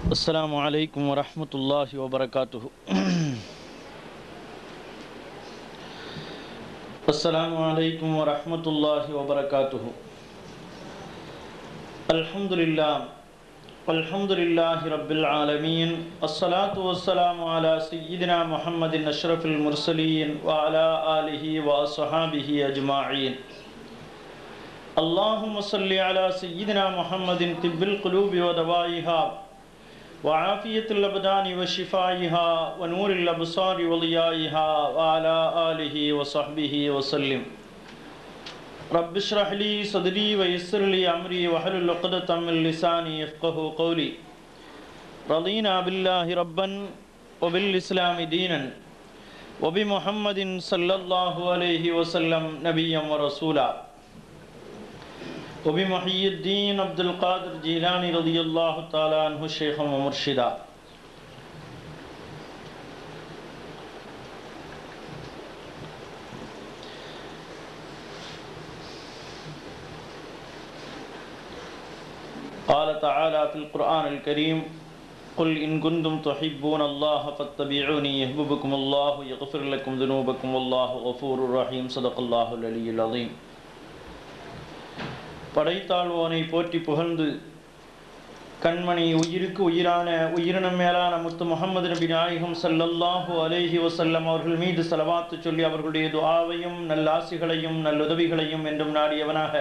السلام عليكم ورحمة الله وبركاته. السلام عليكم ورحمة الله وبركاته. الحمد لله رب العالمين. الصلاة والسلام على سيدنا محمد أشرف المرسلين وعلى آله وأصحابه أجمعين. اللهم صل على سيدنا محمد طب القلوب ودوائها وعافية الأبدان وشفائها ونور الأبصار وضيائها وعلى آله وصحبه وسلم. رب اشرح لي صدري ويسر لي أمري واحلل عقدة من لساني يفقهوا قولي. رضينا بالله ربا وبالإسلام دينا وبمحمد صلى الله عليه وسلم نبيا ورسولا وبمحي الدين عبد القادر جيلاني رضي الله تعالى عنه شيخا ومرشدا. قال تعالى في القرآن الكريم: قل إن كنتم تحبون الله فاتبعوني يحببكم الله يغفر لكم ذنوبكم والله غفور رحيم. صدق الله العلي العظيم. படைத்தாழ்வோனை போற்றி புகழ்ந்து கண்மணி உயிருக்கு உயிரான உயிரினம் மேலான முத்து முஹம்மது நபி நாயகம் ஸல்லல்லாஹு அலைஹி வஸல்லம் அவர்கள் மீது ஸலவாத்து சொல்லி அவர்களுடைய துஆவையும் நல்லாசிகளையும் நல்லுதவிகளையும் என்றும் நாடியவனாக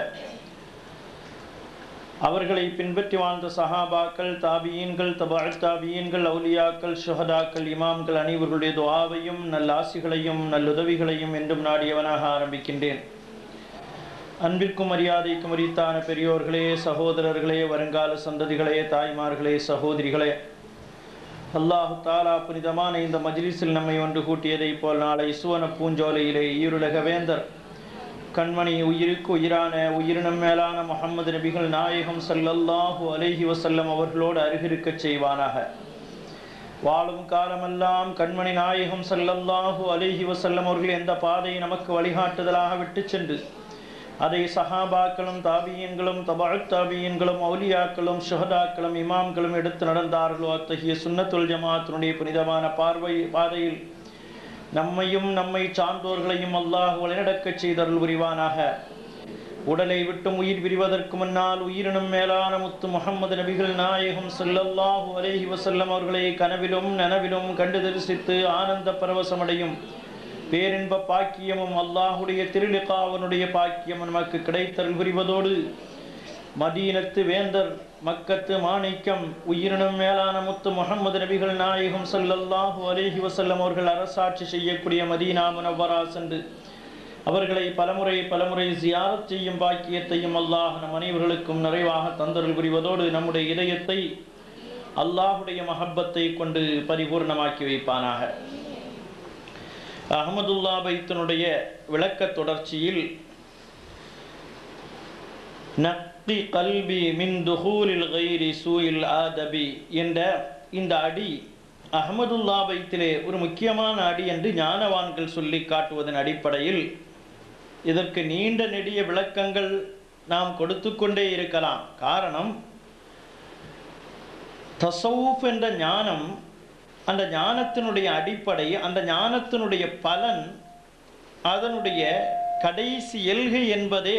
அவர்களை பின்பற்றி வாழ்ந்த சஹாபாக்கள், தாபியீன்கள், தபஅத் தாபியீன்கள், அவுலியாக்கள், ஷுஹதாக்கள், இமாம்கள் அனைவர்களுடைய துஆவையும் நல்லாசிகளையும் நல்லுதவிகளையும் என்றும் நாடியவனாக ஆரம்பிக்கின்றேன். அன்பிற்கும் மரியாதைக்கும் உரித்தான பெரியோர்களே, சகோதரர்களே, வருங்கால சந்ததிகளே, தாய்மார்களே, சகோதரிகளே, அல்லாஹு தாலா புனிதமான இந்த மஜ்லிஸில் நம்மை ஒன்று கூட்டியதை போல் நாளை சுவன பூஞ்சோலையிலே ஈருலக வேந்தர் கண்மணி உயிருக்கு உயிரான உயிரினம் மேலான முஹம்மது நபிகள் நாயகம் ஸல்லல்லாஹு அலைஹி வஸல்லம் அவர்களோடு அருகிருக்கச் செய்வானாக. வாழும் காலமெல்லாம் கண்மணி நாயகம் ஸல்லல்லாஹு அலைஹி வஸல்லம் அவர்கள் எந்த பாதையை நமக்கு வழிகாட்டுதலாக விட்டு சென்று அதை சஹாபாக்களும் தாபியீன்களும் தபஅத் தாபியீன்களும் அவுலியாக்களும் ஷுஹதாக்களும் இமாம்களும் எடுத்து நடந்தார்களோ அத்தகைய சுன்னத்துல் ஜமாஅத்தினுடைய புனிதமான பாதையில் நம்மையும் நம்மை சார்ந்தோர்களையும் அல்லாஹ் வழிநடக்கச் செய்தருள் புரிவானாக. உடலை விட்டும் உயிர் பிரிவதற்கு முன்னால் உயிரினும் மேலான முத்து முஹம்மது நபிகள் நாயகம் ஸல்லல்லாஹு அலைஹி வஸல்லம் அவர்களை கனவிலும் நனவிலும் கண்டு தரிசித்து ஆனந்த பரவசமடையும் பேரின்ப பாக்கியமும் அல்லாஹுடைய திருலிகாவனுடைய பாக்கியமும் நமக்கு கிடைத்தருள் புரிவதோடு மதீனத்து வேந்தர் மக்கத்து மாணிக்கம் உயிரினும் மேலான முத்து முஹம்மது நபிகள் நாயகம் ஸல்லல்லாஹு அலைஹி வஸல்லம் அவர்கள் அரசாட்சி செய்யக்கூடிய மதீனா முனவ்வரா சென்று அவர்களை பலமுறை ஜியாரத் செய்யும் பாக்கியத்தையும் அல்லாஹ் நம் அனைவர்களுக்கும் நிறைவாக தந்தருள் புரிவதோடு நம்முடைய இதயத்தை அல்லாஹுடைய மஹப்பத்தை கொண்டு பரிபூர்ணமாக்கி வைப்பானாக. அஹ்மதுல்லா பைத்தினுடைய விளக்க தொடர்ச்சியில் நக்தி கல்வி மின் துஹூலில் கைரி சூயில் ஆதபி என்ற இந்த அடி அஹ்மதுல்லா பைத்திலே ஒரு முக்கியமான அடி என்று ஞானவான்கள் சொல்லி காட்டுவதன் அடிப்படையில் இதற்கு நீண்ட நெடிய விளக்கங்கள் நாம் கொடுத்து கொண்டே இருக்கலாம். காரணம், தஸவுஃப் என்ற ஞானம், அந்த ஞானத்தினுடைய அடிப்படை, அந்த ஞானத்தினுடைய பலன், அதனுடைய கடைசி எல்கை என்பதே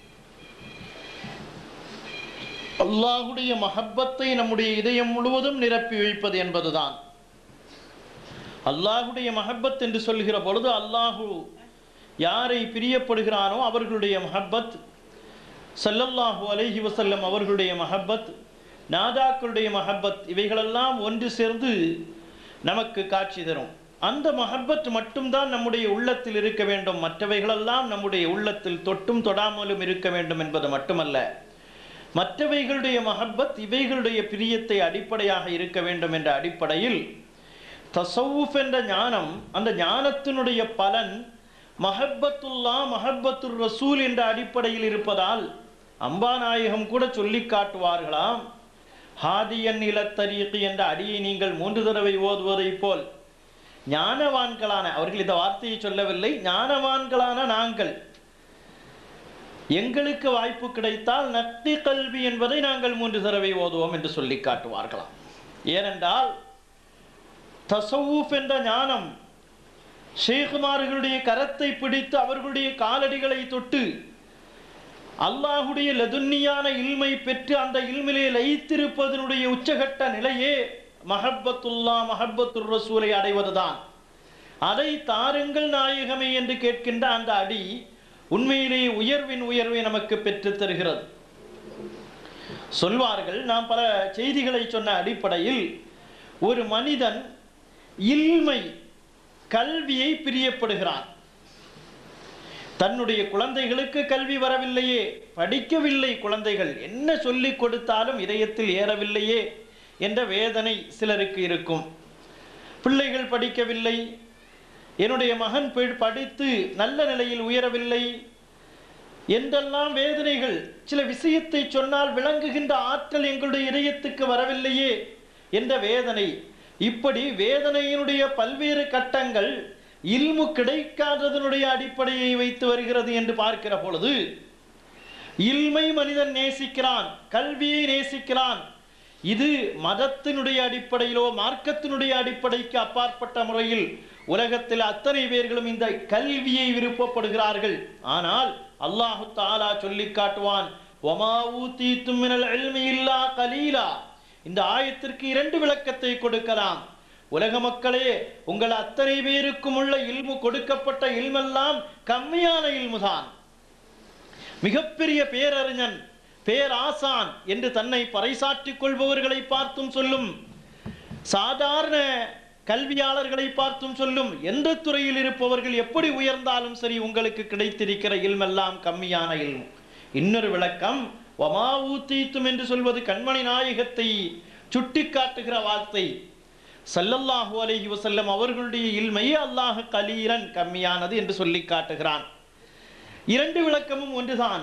அல்லாஹுடைய மஹப்பத்தை நம்முடைய இதயம் முழுவதும் நிரப்பி வைப்பது என்பதுதான். அல்லாஹுடைய மஹப்பத் என்று சொல்கிற பொழுது அல்லாஹு யாரை பிரியப்படுகிறானோ அவர்களுடைய மஹப்பத், ஸல்லல்லாஹு அலைஹி வஸல்லம் அவர்களுடைய மஹப்பத், நாதாக்களுடைய மஹப்பத், இவைகளெல்லாம் ஒன்று சேர்ந்து நமக்கு காட்சி தரும். அந்த மஹப்பத் மட்டும்தான் நம்முடைய உள்ளத்தில் இருக்க வேண்டும். மற்றவைகளெல்லாம் நம்முடைய உள்ளத்தில் தொட்டும் தொடாமலும் இருக்க வேண்டும் என்பது மட்டுமல்ல, மற்றவைகளுடைய மஹப்பத் இவைகளுடைய பிரியத்தை அடிப்படையாக இருக்க வேண்டும் என்ற அடிப்படையில் தஸவுஃப் என்ற ஞானம், அந்த ஞானத்தினுடைய பலன் மஹப்பத்துல்லா மஹப்பத்துர் ரசூல் என்ற அடிப்படையில் இருப்பதால் அம்பாநாயகம் கூட சொல்லி காட்டுவார்களாம், ஹாதியன் இலத்தரீகி என்ற அடியை நீங்கள் 3 தடவை ஓதுவதை போல் ஞானவான்களான, அவர்கள் இந்த வார்த்தையை சொல்லவில்லை, ஞானவான்களான நாங்கள் எங்களுக்கு வாய்ப்பு கிடைத்தால் நக்தி கல்வி என்பதை நாங்கள் 3 தடவை ஓதுவோம் என்று சொல்லி காட்டுவார்களாம். ஏனென்றால் தஸவுஃப் என்ற ஞானம் ஷேகுமார்களுடைய கரத்தை பிடித்து அவர்களுடைய காலடிகளை தொட்டு அல்லாஹுடைய லதுன்னியான இல்மை பெற்று அந்த இல்மிலே லயித்திருப்பதனுடைய உச்சகட்ட நிலையே மஹப்பத்துல்லா மஹப்பத்துர் ரசூலை அடைவதுதான். அதை தாருங்கள் நாயகமே என்று கேட்கின்ற அந்த அடி உண்மையிலேயே உயர்வை நமக்கு பெற்று தருகிறது. சொல்வார்கள், நாம் பல செய்திகளை சொன்ன அடிப்படையில் ஒரு மனிதன் இல்மை கல்வியை பிரியப்படுகிறான். தன்னுடைய குழந்தைகளுக்கு கல்வி வரவில்லையே, படிக்கவில்லை, குழந்தைகள் என்ன சொல்லிக் கொடுத்தாலும் இதயத்தில் ஏறவில்லையே என்ற வேதனை சிலருக்கு இருக்கும். பிள்ளைகள் படிக்கவில்லை, என்னுடைய மகன் படித்து நல்ல நிலையில் உயரவில்லை என்றெல்லாம் வேதனைகள். சில விஷயத்தை சொன்னால் விளங்குகின்ற ஆற்றல் எங்களுடைய இதயத்துக்கு வரவில்லையே என்ற வேதனை. இப்படி வேதனையினுடைய பல்வேறு கட்டங்கள் இல்மு கிடைக்காததனுடைய அடிப்படையை வைத்து வருகிறது என்று பார்க்கிற பொழுது, இல்மை மனிதன் நேசிக்கிறான், கல்வியை நேசிக்கிறான். இது மதத்தினுடைய அடிப்படையிலோ மார்க்கத்தினுடைய அடிப்படைக்கு அப்பாற்பட்ட முறையில் உலகத்தில் அத்தனை பேர்களும் இந்த கல்வியை விருப்பப்படுகிறார்கள். ஆனால் அல்லாஹு தஆலா சொல்லி காட்டுவான், வமா ஊதீதும் மினல் இல்மி இல்லா கலீலா. இந்த ஆயத்திற்கு 2 விளக்கத்தை கொடுக்கலாம். உலக மக்களே, உங்கள் அத்தனை பேருக்கும் உள்ள இல்மு, கொடுக்கப்பட்ட இல்மெல்லாம் கம்மியான இல்முதான். மிகப்பெரிய பேரறிஞன், பேராசான் என்று தன்னை பறைசாற்றிக் கொள்பவர்களை பார்த்தும் சொல்லும், சாதாரண கல்வியாளர்களை பார்த்தும் சொல்லும், எந்த துறையில் இருப்பவர்கள் எப்படி உயர்ந்தாலும் சரி உங்களுக்கு கிடைத்திருக்கிற இல்மெல்லாம் கம்மியான இல்மு. இன்னொரு விளக்கம், வமா ஊதீதும் என்று சொல்வது கண்மணி நாயகத்தை சுட்டி காட்டுகிற வார்த்தை. ஸல்லல்லாஹு அலைஹி வஸல்லம் அவர்களுடைய இல்மை அல்லாஹ் கலீரன் கம்மியானது என்று சொல்லி காட்டுகிறான். 2 விளக்கமும் ஒன்றுதான்.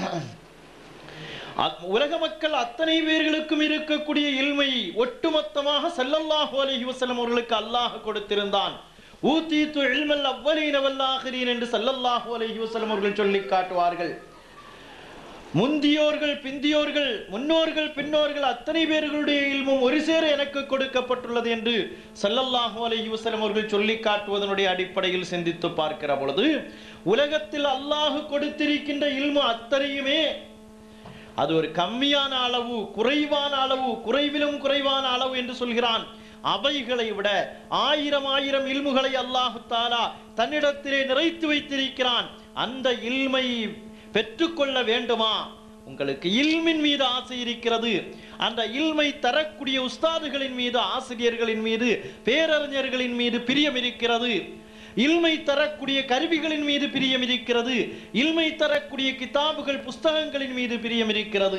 உலக மக்கள் அத்தனை பேர்களுக்கும் இருக்கக்கூடிய இல்மை ஒட்டுமொத்தமாக ஸல்லல்லாஹு அலைஹி வஸல்லம் அவர்களுக்கு அல்லாஹ் கொடுத்திருந்தான். ஊதீது இல்மல் அவ்வலீன வல் ஆகிரீன் என்று ஸல்லல்லாஹு அலைஹி வஸல்லம் அவர்கள் சொல்லி காட்டுவார்கள். முந்தியோர்கள், பிந்தியோர்கள், முன்னோர்கள், பின்னோர்கள் அத்தனை பேர்களுடைய இல்மும் ஒரு சேர எனக்கு கொடுக்கப்பட்டுள்ளது என்று ஸல்லல்லாஹு அலைஹி வஸல்லம் அவர்கள் சொல்லி காட்டுவதனுடைய அடிப்படையில் சிந்தித்து பார்க்கிற பொழுது, உலகத்தில் அல்லாஹ் கொடுத்திருக்கின்ற இல்மு அத்தனையுமே அது ஒரு கம்மியான அளவு, குறைவான அளவு, குறைவிலும் குறைவான அளவு என்று சொல்கிறான். அவைகளை விட 1000 இல்முகளை அல்லாஹு தஆலா தன்னிடத்திலே நிறைத்து வைத்திருக்கிறான். அந்த இல்மை பெற்றுக்கொள்ள வேண்டுமா? உங்களுக்கு இல்மின் மீது ஆசை இருக்கிறது, அந்த இல்மை தரக்கூடிய உஸ்தாதுகளின் மீது, ஆசிரியர்களின் மீது, பேரறிஞர்களின் மீது பிரியம் இருக்கிறது, இல்மை தரக்கூடிய கருவிகளின் மீது பிரியம் இருக்கிறது, இல்மை தரக்கூடிய கிதாபுகள், புஸ்தகங்களின் மீது பிரியம் இருக்கிறது.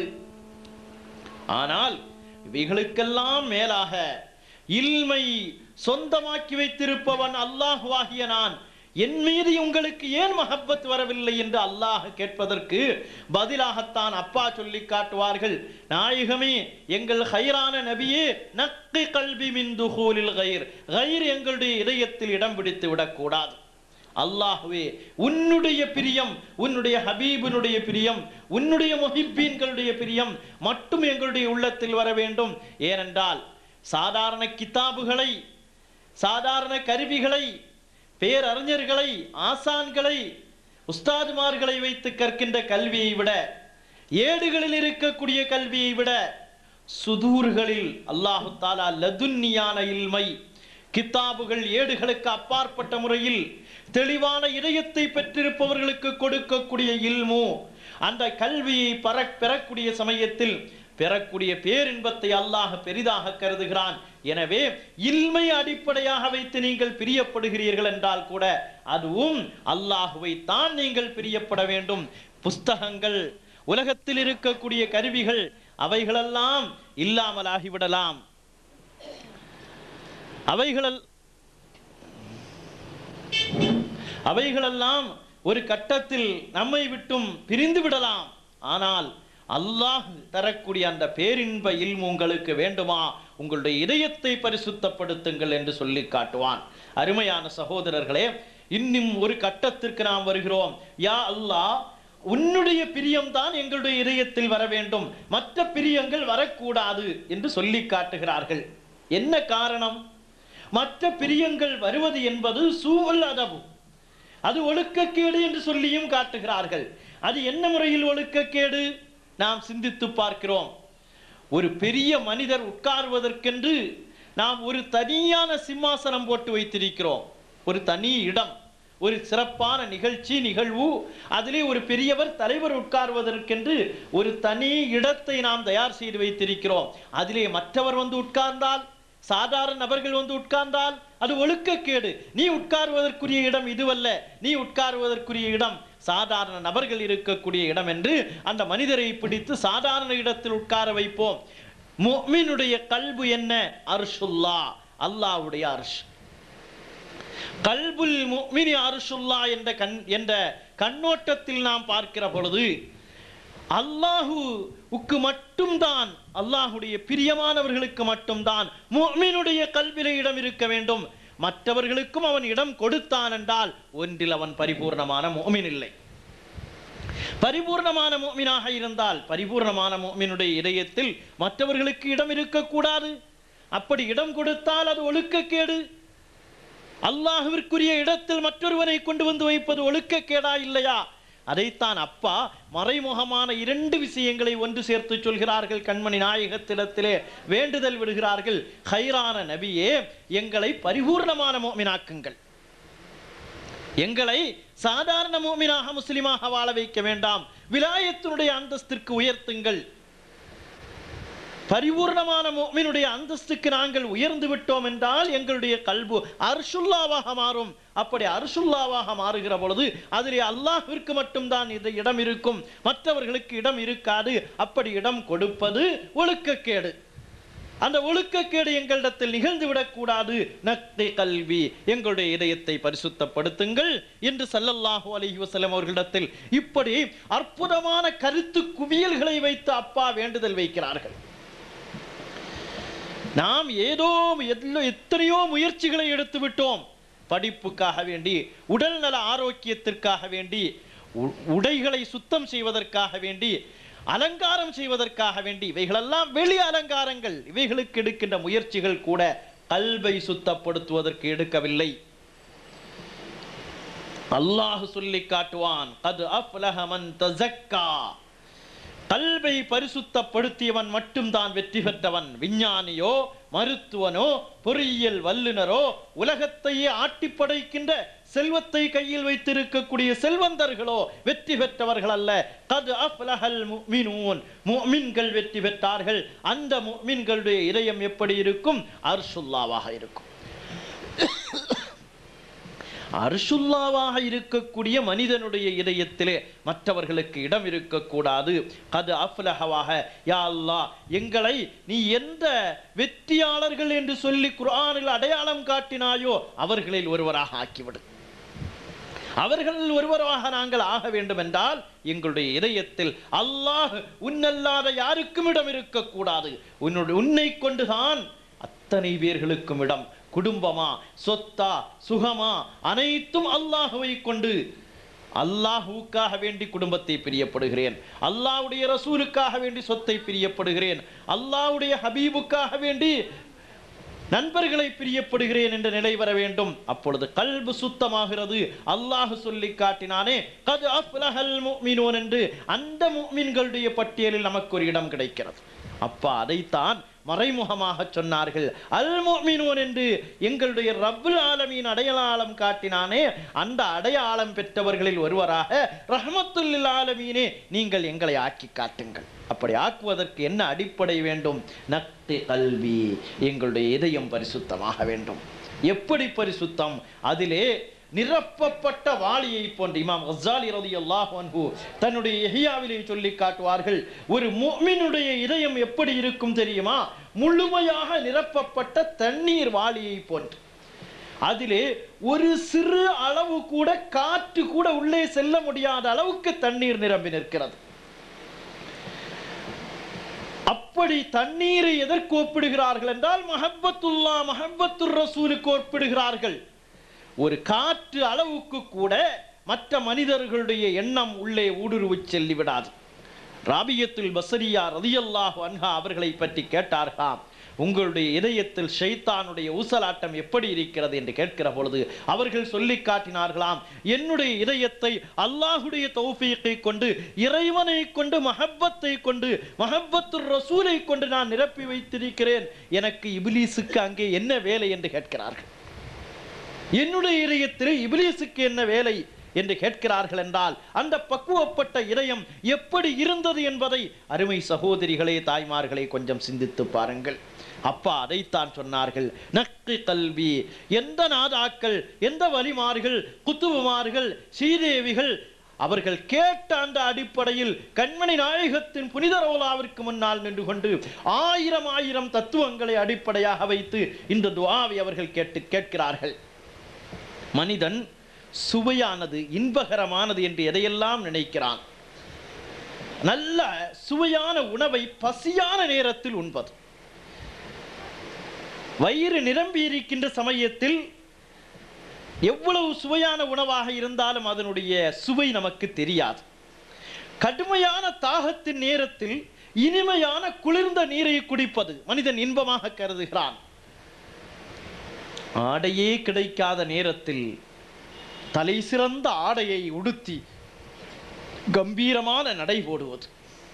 ஆனால் இவைகளுக்கெல்லாம் மேலாக இல்மை சொந்தமாக்கி வைத்திருப்பவன் அல்லாஹ்வாகிய நான், என் மீது உங்களுக்கு ஏன் மஹப்பத் வரவில்லை என்று அல்லாஹ் கேட்பதற்கு பதிலாகத்தான் அப்பா சொல்லி காட்டுவார்கள், நாயகமே, எங்கள் ஹைரான நபியே, நக்கி கல்வி மின் துஹூலில் கைர், கைர் எங்களுடைய இதயத்தில் இடம் பிடித்து விடக்கூடாது. அல்லாஹ்வே, உன்னுடைய பிரியம், உன்னுடைய ஹபீபினுடைய பிரியம், உன்னுடைய முஹிப்பீன்களுடைய பிரியம் மட்டும் எங்களுடைய உள்ளத்தில் வர வேண்டும். ஏனென்றால் சாதாரண கிதாபுகளை, சாதாரண கருவிகளை, பேரறிஞர்களை, ஆசான்களை, உஸ்தாதுமார்களை வைத்து கற்கின்ற கல்வியை விட, ஏடுகளில் இருக்கக்கூடிய கல்வியை விட, சுதூர்களில் அல்லாஹு தஆலா லதுன்னியான இல்மை, கிதாபுகள், ஏடுகளுக்கு அப்பாற்பட்ட முறையில் தெளிவான இதயத்தை பெற்றிருப்பவர்களுக்கு கொடுக்கக்கூடிய இல்மு, அந்த கல்வியை பெறக்கூடிய சமயத்தில் பெறக்கூடிய பேரின்பத்தை அல்லாஹ் பெரிதாக கருதுகிறான். எனவே இல்மை அடிப்படையாக வைத்து நீங்கள் பிரியப்படுகிறீர்கள் என்றால் கூட அதுவும் அல்லாஹுவை தான் நீங்கள் பிரியப்பட வேண்டும். புஸ்தகங்கள், உலகத்தில் இருக்கக்கூடிய கருவிகள், அவைகளெல்லாம் இல்லாமல் ஆகிவிடலாம். அவைகளெல்லாம் ஒரு கட்டத்தில் நம்மை விட்டும் பிரிந்து விடலாம். ஆனால் அல்லாஹ் தரக்கூடிய அந்த பேரின்ப இல்மு உங்களுக்கு வேண்டுமா? உங்களுடைய இதயத்தை பரிசுத்தப்படுத்துங்கள் என்று சொல்லி காட்டுவான். அருமையான சகோதரர்களே, இன்னும் ஒரு கட்டத்திற்கு நாம் வருகிறோம். யா அல்லாஹ், உன்னுடைய பிரியம்தான் எங்களுடைய இதயத்தில் வர வேண்டும், மற்ற பிரியங்கள் வரக்கூடாது என்று சொல்லி காட்டுகிறார்கள். என்ன காரணம்? மற்ற பிரியங்கள் வருவது என்பது சூல் அதபு, அது ஒழுக்கக்கேடு என்று சொல்லியும் காட்டுகிறார்கள். அது என்ன முறையில் ஒழுக்கக்கேடு? நாம் சிந்தித்து பார்க்கிறோம். ஒரு பெரிய மனிதர் உட்கார்வதற்கென்று நாம் ஒரு தனியான சிம்மாசனம் போட்டு வைத்திருக்கிறோம். ஒரு தனி இடம், ஒரு சிறப்பான நிகழ்வு, அதிலே ஒரு பெரியவர் தலைவர் உட்கார்வதற்கென்று ஒரு தனி இடத்தை நாம் தயார் செய்து வைத்திருக்கிறோம். அதிலே மற்றவர் வந்து உட்கார்ந்தால், சாதாரண நபர்கள் வந்து உட்கார்ந்தால் அது ஒழுக்கக்கேடு. நீ உட்கார்வதற்குரிய இடம் இதுவல்ல, நீ உட்கார்வதற்குரிய இடம் சாதாரண நபர்கள் இருக்கக்கூடிய இடம் என்று அந்த மனிதரை பிடித்து சாதாரண இடத்தில் உட்கார வைப்போம். முஃமினுடைய கல்பு என்ன? அர்ஷுல்லா, அல்லாஹ்வுடைய அர்ஷ். கல்புல் முஃமினி அர்ஷுல்லா என்ற கண்ணோட்டத்தில் நாம் பார்க்கிற பொழுது அல்லாஹுவுக்கு மட்டும்தான், அல்லாஹுடைய பிரியமானவர்களுக்கு மட்டும்தான் முஃமினுடைய கல்விலே இடம் இருக்க வேண்டும். மற்றவர்களுக்கும் அவன் இடம் கொடுத்தான் என்றால் ஒன்றில் அவன் பரிபூர்ணமான முஃமின் இல்லை. பரிபூர்ணமான முஃமினாக இருந்தால், பரிபூர்ணமான முஃமினுடைய இதயத்தில் மற்றவர்களுக்கு இடம் இருக்கக்கூடாது. அப்படி இடம் கொடுத்தால் அது ஒழுக்கக்கேடு. அல்லாஹ்விற்குரிய இடத்தில் மற்றொருவரை கொண்டு வந்து வைப்பது ஒழுக்கக்கேடா இல்லையா? அதைத்தான் அப்பா மறைமுகமான 2 விஷயங்களை ஒன்று சேர்த்து சொல்கிறார்கள். கண்மணி நாயகத்திடத்திலே வேண்டுதல் விடுகிறார்கள், ஹைரான நபியே, எங்களை பரிபூர்ணமான முஃமினாக்குங்கள், எங்களை சாதாரண முஃமினாக முஸ்லிமாக வாழ வைக்க வேண்டாம், விலாயத்தினுடைய அந்தஸ்திற்கு உயர்த்துங்கள். பரிபூர்ணமான முஃமினுடைய அந்தஸ்துக்கு நாங்கள் உயர்ந்து விட்டோம் என்றால் எங்களுடைய கல்பு அர்ஷுல்லாவாக மாறும். அப்படி அர்ஷுல்லாவாக மாறுகிற பொழுது அதிலே அல்லாஹ்விற்கு மட்டும்தான் இடம் இருக்கும், மற்றவர்களுக்கு இடம் இருக்காது. அப்படி இடம் கொடுப்பது ஒழுக்கக்கேடு. அந்த ஒழுக்கக்கேடு எங்களிடத்தில் நிகழ்ந்து விடக்கூடாது. நக்தி கல்வி, எங்களுடைய இதயத்தை பரிசுத்தப்படுத்துங்கள் என்று ஸல்லல்லாஹு அலைஹி வஸல்லம் அவர்களிடத்தில் இப்படி அற்புதமான கருத்து குவியல்களை வைத்து அப்பா வேண்டுதல் வைக்கிறார்கள். நாம் எத்தனையோ முயற்சிகளை எடுத்து விட்டோம். படிப்புக்காக வேண்டி, உடல் நல ஆரோக்கியத்திற்காக வேண்டி, உடைகளை சுத்தம் செய்வதற்காக வேண்டி, அலங்காரம் செய்வதற்காக வேண்டி, இவைகளெல்லாம் வெளி அலங்காரங்கள். இவைகளுக்கு எடுக்கின்ற முயற்சிகள் கூட கல்வை சுத்தப்படுத்துவதற்கு எடுக்கவில்லை. அல்லாஹ் சொல்லி காட்டுவான், கத் அஃப்லஹ மன் தஸக்கா, கல்வை பரிசுத்தப்படுத்தியவன் மட்டும்தான் வெற்றி பெற்றவன். விஞ்ஞானியோ, மருத்துவனோ, பொறியியல் வல்லுனரோ, உலகத்தையே ஆட்டி படைக்கின்ற செல்வத்தை கையில் வைத்திருக்கக்கூடிய செல்வந்தர்களோ வெற்றி பெற்றவர்கள் அல்ல. கத் அஃப்லஹல் முஃமினூன், முஃமின்கள் வெற்றி பெற்றார்கள். அந்த முஃமின்களுடைய இதயம் எப்படி இருக்கும்? அர்ஷுல்லாவாக இருக்கும். அர்ஷுல்லாவாக இருக்கக்கூடிய மனிதனுடைய இதயத்திலே மற்றவர்களுக்கு இடம் இருக்கக்கூடாது. கது அஃப்லஹவாக, யா அல்லாஹ், எங்களை நீ எந்த வெற்றியாளர்கள் என்று சொல்லி குர்ஆனில் அடையாளம் காட்டினாயோ அவர்களில் ஒருவராக ஆக்கிவிடு. அவர்களில் ஒருவராக நாங்கள் ஆக வேண்டும் என்றால் எங்களுடைய இதயத்தில் அல்லாஹ் உன்னல்லாத யாருக்கும் இடம் இருக்கக்கூடாது. உன்னை கொண்டுதான் அத்தனை பேர்களுக்கும் இடம். குடும்பமா, சொத்தா, சுகமா, அனைத்தும் அல்லாஹுவை கொண்டு. அல்லாஹுக்காக வேண்டி குடும்பத்தை பிரியப்படுகிறேன், அல்லாஹ்வுடைய ரசூலுக்காக வேண்டி சொத்தை பிரியப்படுகிறேன், அல்லாஹ்வுடைய ஹபீபுக்காக வேண்டி நண்பர்களை பிரியப்படுகிறேன் என்ற நிலை வர வேண்டும். அப்பொழுது கல்பு சுத்தமாகிறது. அல்லாஹ் சொல்லி காட்டினானே, கத் அஃப்லஹல் முஃமினூன் என்று, அந்த முஃமின்களுடைய பட்டியலில் நமக்கு ஒரு இடம் கிடைக்கிறது. அப்பா அதைத்தான் மறைமுகமாக சொன்னார்கள். அல் முஃமினூன் என்று எங்களுடைய ரப்புல் ஆலமீன் அடையாளம் காட்டினானே, அந்த அடையாளம் பெற்றவர்களில் ஒருவராக ரஹ்மத்துல் லில் ஆலமீனே நீங்கள் எங்களை ஆக்கி காட்டுங்கள். அப்படி ஆக்குவதற்கு என்ன அடிப்படை வேண்டும்? நக்தி கல்வி, எங்களுடைய இதயம் பரிசுத்தமாக வேண்டும். எப்படி பரிசுத்தம்? அதிலே நிரப்பப்பட்ட வாளியை போன்று இமாம் கஸ்ஸாலி ரலியல்லாஹு அன்ஹு தன்னுடைய இஹ்யாவிலே சொல்லி காட்டுவார்கள், ஒரு முஃமினுடைய இதயம் எப்படி இருக்கும் தெரியுமா? முழுமையாக நிரப்பப்பட்ட தண்ணீர் வாளியை போன்று. அதிலே ஒரு சிறு அளவு கூட காற்று கூட உள்ளே செல்ல முடியாத அளவுக்கு தண்ணீர் நிரம்பி நிற்கிறது. அப்படி தண்ணீரை எதற்கு ஒப்பிடுகிறார்கள் என்றால் மஹப்பத்துல்லாஹ், மஹப்பத்துர் ரசூலுக்கு ஒப்பிடுகிறார்கள். ஒரு காற்று அளவுக்கு கூட மற்ற மனிதர்களுடைய எண்ணம் உள்ளே ஊடுருவி செல்லிவிடாது. ராபியத்துல் பஸ்ரியா ரலியல்லாஹு அன்ஹா அவர்களை பற்றி கேட்டார்களாம். உங்களுடைய இதயத்தில் ஷைத்தானுடைய ஊசலாட்டம் எப்படி இருக்கிறது என்று கேட்கிற பொழுது அவர்கள் சொல்லி காட்டினார்களாம், என்னுடைய இதயத்தை அல்லாஹுடைய தௌஃபீக்கை கொண்டு, இறைவனை கொண்டு, மஹப்பத்தை கொண்டு, மஹப்பத்துர் ரசூலை கொண்டு நான் நிரப்பி வைத்திருக்கிறேன், எனக்கு இப்லீஸுக்கு அங்கே என்ன வேலை என்று கேட்கிறார்கள். என்னுடைய இதயத்தில் இப்லீஸுக்கு என்ன வேலை என்று கேட்கிறார்கள் என்றால் அந்த பக்குவப்பட்ட இதயம் எப்படி இருந்தது என்பதை அருமை சகோதரிகளே, தாய்மார்களே, கொஞ்சம் சிந்தித்து பாருங்கள். அப்பா அதைத்தான் சொன்னார்கள், நக்கி கல்வி. எந்த நாதாக்கள், எந்த வலிமார்கள், குத்துபுமார்கள், ஸ்ரீதேவிகள் அவர்கள் கேட்ட அந்த அடிப்படையில் கண்மணி நாயகத்தின் புனித ரோலாவிற்கு முன்னால் நின்று கொண்டு ஆயிரம் தத்துவங்களை அடிப்படையாக வைத்து இந்த துஆவை அவர்கள் கேட்கிறார்கள். மனிதன் சுவையானது, இன்பகரமானது என்று எதையெல்லாம் நினைக்கிறான். நல்ல சுவையான உணவை பசியான நேரத்தில் உண்பது. வயிறு நிரம்பி இருக்கின்ற சமயத்தில் எவ்வளவு சுவையான உணவாக இருந்தாலும் அதனுடைய சுவை நமக்கு தெரியாது. கடுமையான தாகத்தின் நேரத்தில் இனிமையான குளிர்ந்த நீரை குடிப்பது மனிதன் இன்பமாக கருதுகிறான். ஆடையே கிடைக்காத நேரத்தில் தலை சிறந்த ஆடையை உடுத்தி கம்பீரமான நடை போடுவது,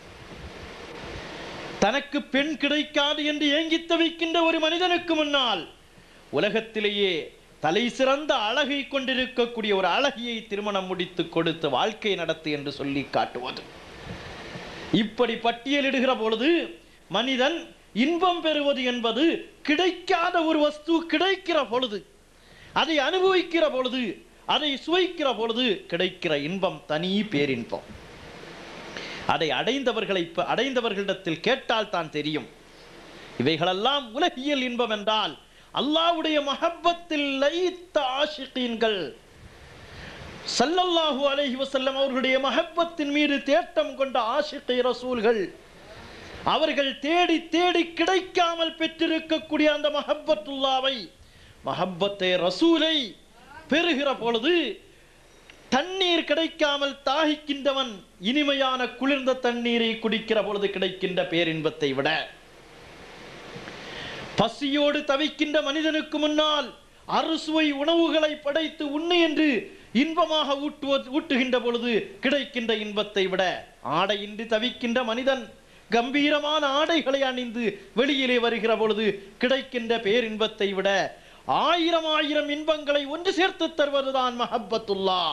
தனக்கு பெண் கிடைக்காது என்று ஏங்கி தவிக்கின்ற ஒரு மனிதனுக்கு முன்னால் உலகத்திலேயே தலை சிறந்த அழகை கொண்டிருக்கக்கூடிய ஒரு அழகியை திருமணம் முடித்து கொடுத்து வாழ்க்கை நடத்து என்று சொல்லி காட்டுவது. இப்படி பட்டியலிடுகிற பொழுது மனிதன் இன்பம் பெறுவது என்பது கிடைக்காத ஒரு வஸ்து கிடைக்கிற பொழுது, அதை அனுபவிக்கிற பொழுது, அதை சுவைக்கிற பொழுது கிடைக்கிற இன்பம் தனி பேரின்பம். அதை அடைந்தவர்களிடத்தில் கேட்டால் தான் தெரியும். இவைகளெல்லாம் உலகியல் இன்பம் என்றால் அல்லாஹ்வுடைய மஹப்பத்தில் லயித்த ஆஷிகீன்கள், ஸல்லல்லாஹு அலைஹி வஸல்லம் அவர்களுடைய மஹப்பத்தின் மீது தேட்டம் கொண்ட ஆஷிகீ ரசூல்கள், அவர்கள் தேடி தேடி கிடைக்காமல் பெற்றிருக்கக்கூடிய அந்த மஹப்பத்துல்லாவை, மஹப்பத்தை ரசூலை பெறுகிற பொழுது தண்ணீர் கிடைக்காமல் தாகிக்கின்றவன் இனிமையான குளிர்ந்த தண்ணீரை குடிக்கிற பொழுது கிடைக்கின்ற பேரின்பத்தை விட, பசியோடு தவிக்கின்ற மனிதனுக்கு முன்னால் அறுசுவை உணவுகளை படைத்து உண்ணு என்று இன்பமாக ஊட்டுகின்ற பொழுது கிடைக்கின்ற இன்பத்தை விட, ஆடையின்றி தவிக்கின்ற மனிதன் கம்பீரமான ஆடைகளை அணிந்து வெளியிலே வருகிற பொழுது கிடைக்கின்ற பேரின்பத்தை விட ஆயிரம் இன்பங்களை ஒன்று சேர்த்து தருவதுதான் மஹப்பத்துல்லா.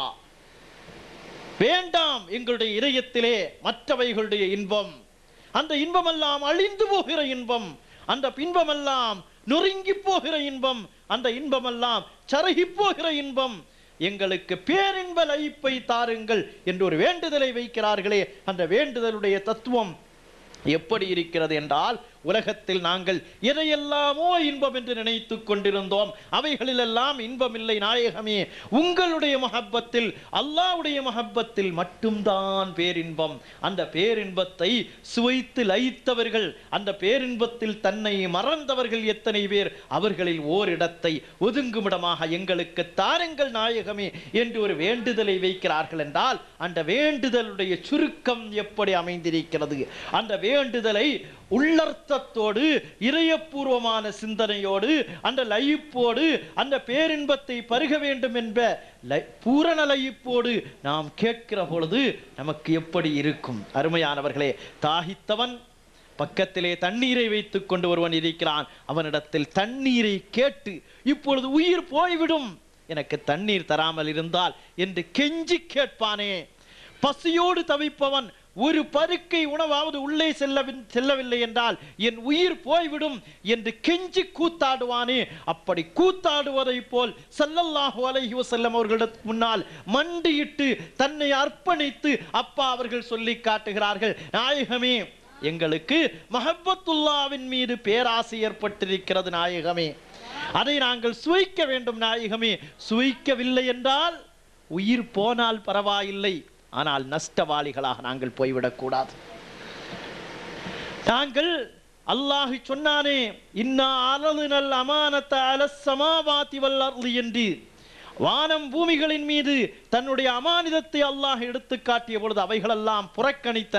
வேண்டாம் எங்களுடைய இதயத்திலே மற்றவைகளுடைய இன்பம். அந்த இன்பமெல்லாம் அழிந்து போகிற இன்பம், அந்த இன்பமெல்லாம் நொறுங்கி போகிற இன்பம், அந்த இன்பமெல்லாம் சருகி போகிற இன்பம். எங்களுக்கு பேரின்ப லயிப்பை தாருங்கள் என்று ஒரு வேண்டுதலை வைக்கிறார்களே, அந்த வேண்டுதலுடைய தத்துவம் எப்படி இருக்கிறது என்றால், உலகத்தில் நாங்கள் எதையெல்லாமோ இன்பம் என்று நினைத்து கொண்டிருந்தோம், அவைகளிலெல்லாம் இன்பமில்லை நாயகமே. உங்களுடைய மஹப்பத்தில், அல்லாஹ்வுடைய மஹப்பத்தில் மட்டும்தான் பேரின்பம். அந்த பேரின்பத்தை சுவைத்து லயித்தவர்கள், அந்த பேரின்பத்தில் தன்னை மறந்தவர்கள் எத்தனை பேர், அவர்களில் ஓரிடத்தை ஒதுங்குமிடமாக எங்களுக்கு தாருங்கள் நாயகமே என்று ஒரு வேண்டுதலை வைக்கிறார்கள் என்றால், அந்த வேண்டுதலுடைய சுருக்கம் எப்படி அமைந்திருக்கிறது. அந்த வேண்டுதலை உள்ளர்த்தத்தோடு, இதயபூர்வமான சிந்தனையோடு, அந்த லயிப்போடு, அந்த பேரின்பத்தை பருக வேண்டும் என்ற பூரண லயிப்போடு நாம் கேட்கிற பொழுது நமக்கு எப்படி இருக்கும்? அருமையானவர்களே, தாகித்தவன் பக்கத்திலே தண்ணீரை வைத்துக் கொண்டு ஒருவன் இருக்கிறான். அவனிடத்தில் தண்ணீரை கேட்டு, இப்பொழுது உயிர் போய்விடும், எனக்கு தண்ணீர் தராமல் இருந்தால் என்று கெஞ்சி கேட்பானே. பசியோடு தவிப்பவன் ஒரு பருக்கை உணவாவது உள்ளே செல்லவில்லை என்றால் என் உயிர் போய்விடும் என்று கெஞ்சி கூத்தாடுவானே. அப்படி கூத்தாடுவதை போல் ஸல்லல்லாஹு அலைஹி வஸல்லம் அவர்களுக்கு முன்னால் மண்டியிட்டு தன்னை அர்ப்பணித்து அப்பா அவர்கள் சொல்லி காட்டுகிறார்கள், நாயகமே எங்களுக்கு மஹப்பத்துல்லாவின் மீது பேராசை ஏற்பட்டிருக்கிறது நாயகமே, அதை நாங்கள் சுவைக்க வேண்டும் நாயகமே. சுவைக்கவில்லை என்றால் உயிர் போனால் பரவாயில்லை, ஆனால் நஷ்டவாளிகளாக நாங்கள் போய்விடக்கூடாது. நாங்கள் அல்லாஹ் சொன்னானே, இன்னா அலதுனல் அமானத அலஸ் ஸமாவாதி வல் அர்தி என்று, வானம் பூமிகளின் மீது தன்னுடைய அமானிதத்தை அல்லாஹ் எடுத்து காட்டிய பொழுது அவைகளெல்லாம் புறக்கணித்தன,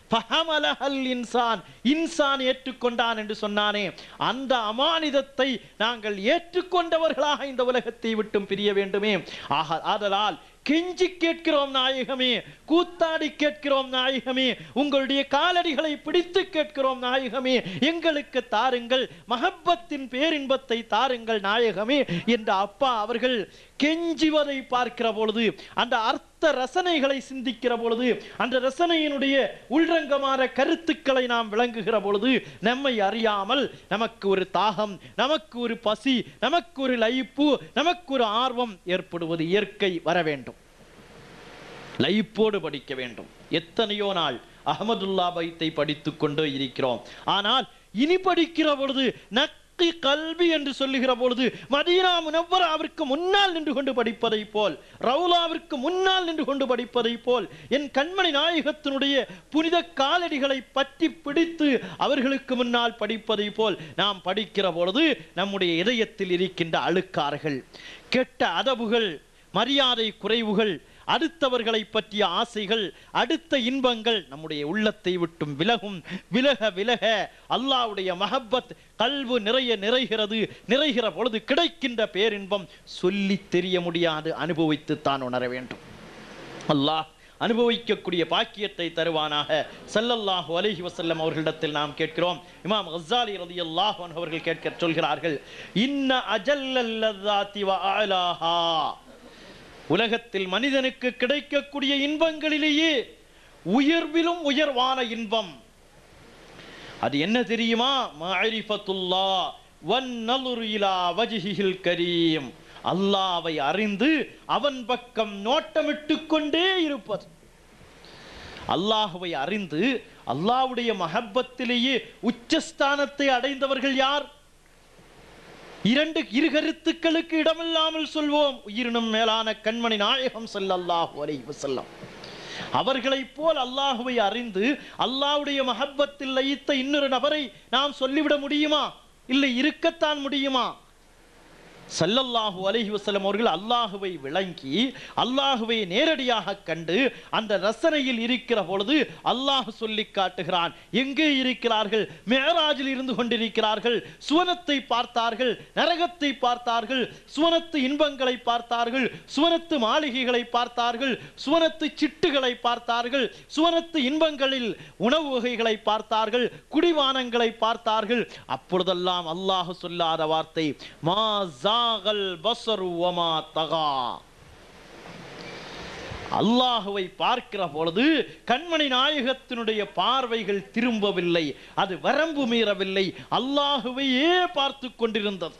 ஃபஹமலஹல் இன்சான், இன்சான் ஏற்றுக்கொண்டான் என்று சொன்னானே, அந்த அமானிதத்தை நாங்கள் ஏற்றுக்கொண்டவர்களாக இந்த உலகத்தை விட்டும் பிரிய வேண்டுமே. ஆதலால் கெஞ்சி கேட்கிறோம் நாயகமே, கூத்தாடி கேட்கிறோம் நாயகமே, உங்களுடைய காலடிகளை பிடித்து கேட்கிறோம் நாயகமே, எங்களுக்கு தாருங்கள், மஹப்பத்தின் பேரின்பத்தை தாருங்கள் நாயகமே என்ற அப்பா அவர்கள் கெஞ்சுவதை பார்க்கிற பொழுது, அந்த அர்த்த ரசனைகளை சிந்திக்கிற பொழுது, அந்த ரசனையினுடைய உள்ரங்கமான கருத்துக்களை நாம் விளங்குகிற பொழுது, நம்மை அறியாமல் நமக்கு ஒரு தாகம், நமக்கு ஒரு பசி, நமக்கு ஒரு லயிப்பு, நமக்கு ஒரு ஆர்வம் ஏற்படுவது இயற்கை வர வேண்டும். லயிப்போடு படிக்க வேண்டும். எத்தனையோ நாள் அஹமதுல்லா பைத்தை படித்துக் கொண்டு இருக்கிறோம். ஆனால் இனி படிக்கிற பொழுது நக்கி கல்வி என்று சொல்லுகிற பொழுது மதீனா முனவ்வராவிற்கு முன்னால் நின்று கொண்டு படிப்பதை போல், ரவுலாவிற்கு முன்னால் நின்று கொண்டு படிப்பதை போல், என் கண்மணி நாயகத்தினுடைய புனித காலடிகளை பற்றி பிடித்து அவர்களுக்கு முன்னால் படிப்பதை போல் நாம் படிக்கிற பொழுது நம்முடைய இதயத்தில் இருக்கின்ற அழுக்காறுகள், கெட்ட அதவுகள், மரியாதை குறைவுகள், அடுத்தவர்களை பற்றிய ஆசைகள், அடுத்த இன்பங்கள் நம்முடைய உள்ளத்தை விட்டும் விலகும். விலக விலக அல்லாஹ்வுடைய மஹப்பத் கல்வு நிறைகிற பொழுது கிடைக்கின்ற பேரின்பம் சொல்லி தெரிய முடியாது, அனுபவித்துத்தான் உணர வேண்டும். அல்லாஹ் அனுபவிக்கக்கூடிய பாக்கியத்தை தருவானாக. ஸல்லல்லாஹு அலைஹி வஸல்லம் அவர்களிடத்தில் நாம் கேட்கிறோம். இமாம் கஸ்ஸாலி ரலியல்லாஹு அன்ஹு அவர்கள் கேட்க சொல்கிறார்கள், இன்ன அஜல்லல் லذாத்தி வ அலாஹா, உலகத்தில் மனிதனுக்கு கிடைக்கக்கூடிய இன்பங்களிலேயே உயர்விலும் உயர்வான இன்பம் அது என்ன தெரியுமா? மஅரிஃபத்துல்லாஹ் வன் நظر இலா வஜ்ஹில் கரீம், அல்லாஹ்வை அறிந்து அவன் பக்கம் நோட்டமிட்டு கொண்டே இருப்பது. அல்லாஹ்வை அறிந்து அல்லாஹ்வுடைய மஹப்பத்திலேயே உச்சஸ்தானத்தை அடைந்தவர்கள் யார்? இரு கருத்துக்களுக்கு இடமில்லாமல் சொல்வோம், உயிரினும் மேலான கண்மணி நாயகம் ஸல்லல்லாஹு அலைஹி வஸல்லம் அவர்களைப் போல் அல்லாஹ்வை அறிந்து அல்லாஹ்வுடைய மஹப்பத்தில் லயித்த இன்னொரு நபரை நாம் சொல்லிவிட முடியுமா? இல்லை, இருக்கத்தான் முடியுமா? ஸல்லல்லாஹு அலைஹி வஸல்லம் அவர்கள் அல்லாஹ்வை விளங்கி அல்லாஹ்வை நேரடியாக கண்டு அந்த ரசனையில் இருக்கிற பொழுது அல்லாஹ் சொல்லி காட்டுகிறான். எங்கே இருக்கிறார்கள்? மிஅராஜில் இருந்து கொண்டிருக்கிறார்கள். சுவனத்தை பார்த்தார்கள், நரகத்தை பார்த்தார்கள், சுவனத்து இன்பங்களை பார்த்தார்கள், சுவனத்து மாளிகைகளை பார்த்தார்கள், சுவனத்து சிட்டுகளை பார்த்தார்கள், சுவனத்து இன்பங்களில் உணவு வகைகளை பார்த்தார்கள், குடிவானங்களை பார்த்தார்கள். அப்பொழுதெல்லாம் அல்லாஹ் சொல்லாத வார்த்தை மா அல்லாஹுவை பார்க்கிற பொழுது கண்மணி நாயகத்தினுடைய பார்வைகள் திரும்பவில்லை, அது வரம்பு மீறவில்லை, அல்லாஹுவையே பார்த்து கொண்டிருந்தது.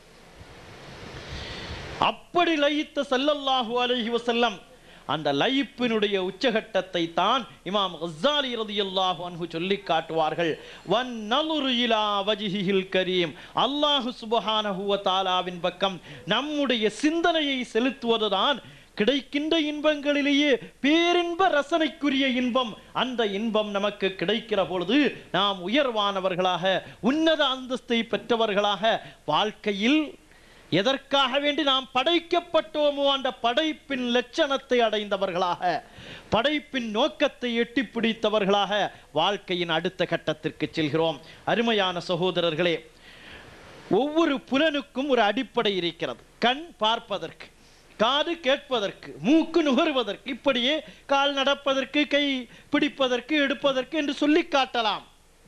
அப்படி லயித்த ஸல்லல்லாஹு அலைஹி வஸல்லம் அந்த லயிப்பினுடைய உச்சகட்டத்தை தான் இமாம் கஸ்ஸாலி ரலியல்லாஹு அன்ஹு சொல்லி காட்டுவார்கள். வன் நظر இலா வஜ்ஹில் கரீம், அல்லாஹ் சுப்ஹானஹு வ தஆலாவின் பக்கம் நம்முடைய சிந்தனையை செலுத்துவதுதான் கிடைக்கின்ற இன்பங்களிலேயே பேரின்ப ரசனைக்குரிய இன்பம். அந்த இன்பம் நமக்கு கிடைக்கிற பொழுது நாம் உயர்வானவர்களாக, உன்னத அந்தஸ்தை பெற்றவர்களாக, வாழ்க்கையில் எதற்காக வேண்டி நாம் படைக்கப்பட்டோமோ அந்த படைப்பின் லட்சணத்தை அடைந்தவர்களாக, படைப்பின் நோக்கத்தை எட்டி பிடித்தவர்களாக வாழ்க்கையின் அடுத்த கட்டத்திற்கு செல்கிறோம். அருமையான சகோதரர்களே, ஒவ்வொரு புலனுக்கும் ஒரு அடிப்படை இருக்கிறது. கண் பார்ப்பதற்கு, காது கேட்பதற்கு, மூக்கு நுகர்வதற்கு, இப்படியே கால் நடப்பதற்கு, கை பிடிப்பதற்கு, எடுப்பதற்கு என்று சொல்லி காட்டலாம்.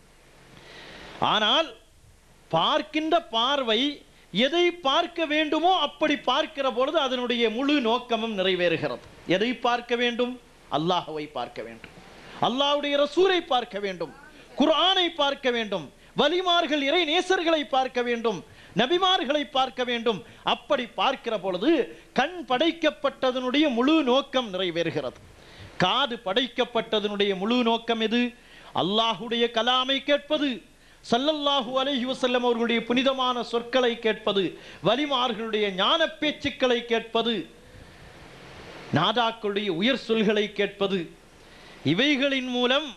ஆனால் பார்க்கின்ற பார்வை எதை பார்க்க வேண்டுமோ அப்படி பார்க்கிற பொழுது அதனுடைய முழு நோக்கமும் நிறைவேறுகிறது. எதை பார்க்க வேண்டும்? அல்லாஹ்வை பார்க்க வேண்டும், அல்லாஹ்வுடைய ரசூலை பார்க்க வேண்டும், குர்ஆனை பார்க்க வேண்டும், வலிமார்கள் இறை நேசர்களை பார்க்க வேண்டும், நபிமார்களை பார்க்க வேண்டும். அப்படி பார்க்கிற பொழுது கண் படைக்கப்பட்டதனுடைய முழு நோக்கம் நிறைவேறுகிறது. காது படைக்கப்பட்டதனுடைய முழு நோக்கம் எது? அல்லாஹ்வுடைய கலாமை கேட்பது, ஸல்லல்லாஹு அலைஹி வஸல்லம் அவர்களுடைய புனிதமான சொற்களை கேட்பது, வலிமார்களுடைய ஞான பேச்சுக்களை கேட்பது, நாதாக்களுடைய உயர் சொல்களை கேட்பது. இவைகளின்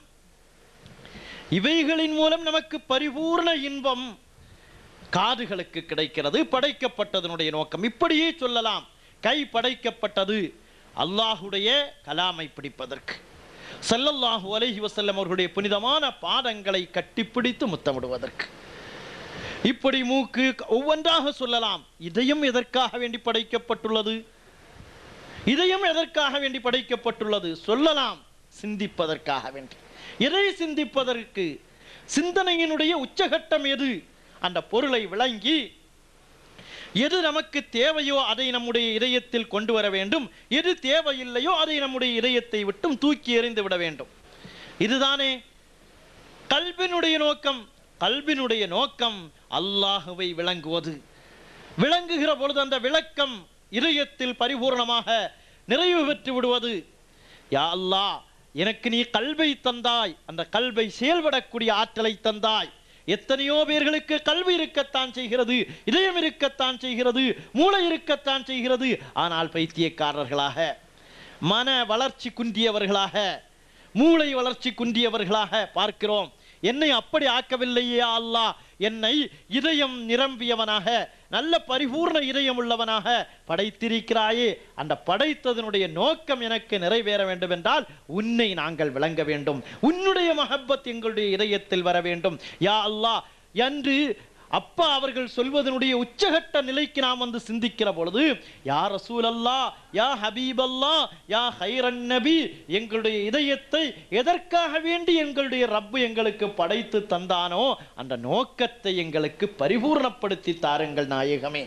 மூலம் நமக்கு பரிபூர்ண இன்பம் காதுகளுக்கு கிடைக்கிறது. படைக்கப்பட்டதனுடைய நோக்கம் இப்படியே சொல்லலாம். கை படைக்கப்பட்டது அல்லாஹ்வுடைய கலாமை பிடிப்பதற்கு, ஸல்லல்லாஹு அலைஹி வஸல்லம் அவர்களுடைய புனிதமான பாதங்களை கட்டிப்பிடித்து முத்தமிடுவதற்கு. இப்படி மூக்கு ஒவ்வொன்றாக சொல்லலாம். இதயம் எதற்காக வேண்டி படைக்கப்பட்டுள்ளது? இதயம் எதற்காக வேண்டி படைக்கப்பட்டுள்ளது? சொல்லலாம், சிந்திப்பதற்காக வேண்டி. எதை சிந்திப்பதற்கு? சிந்தனையினுடைய உச்சகட்டம் எது? அந்த பொருளை விளங்கி எது நமக்கு தேவையோ அதை நம்முடைய இதயத்தில் கொண்டு வர வேண்டும், எது தேவையில்லையோ அதை நம்முடைய இதயத்தை விட்டும் தூக்கி எறிந்து விட வேண்டும். இதுதானே கல்பினுடைய நோக்கம். கல்பினுடைய நோக்கம் அல்லாஹுவை விளங்குவது. விளங்குகிற பொழுது அந்த விளக்கம் இதயத்தில் பரிபூர்ணமாக நிறைவு பெற்று விடுவது. யா அல்லாஹ், எனக்கு நீ கல்வை தந்தாய், அந்த கல்வை செயல்படக்கூடிய ஆற்றலை தந்தாய். எத்தனையோ பேர்களுக்கு கல்வி இருக்கத்தான் செய்கிறது, இதயம் இருக்கத்தான் செய்கிறது, மூளை இருக்கத்தான் செய்கிறது. ஆனால் பைத்தியக்காரர்களாக, மன வளர்ச்சி குன்றியவர்களாக, மூளை வளர்ச்சி குன்றியவர்களாக பார்க்கிறோம். என்னை அப்படி ஆக்கவில்லையே அல்லாஹ், என்னை இதயம் நிரம்பியவனாக, நல்ல பரிபூர்ண இதயம் உள்ளவனாக படைத்திருக்கிறாயே. அந்த படைத்ததனுடைய நோக்கம் எனக்கு நிறைவேற வேண்டும் என்றால் உன்னை நாங்கள் விளங்க வேண்டும், உன்னுடைய மஹப்பத் எங்களுடைய இதயத்தில் வர வேண்டும். யா அல்லாஹ் என்று அப்பா அவர்கள் சொல்வதனுடைய உச்சகட்ட நிலைக்கு நாம் வந்து சிந்திக்கிற பொழுது, யா ரசூல் அல்லாஹ், யா ஹபீப் அல்லாஹ், யா ஹைரன் நபி, எங்களுடைய இதயத்தை எதற்காக வேண்டி எங்களுடைய ரப்பு எங்களுக்கு படைத்து தந்தானோ அந்த நோக்கத்தை எங்களுக்கு பரிபூர்ணப்படுத்தி தாருங்கள் நாயகமே.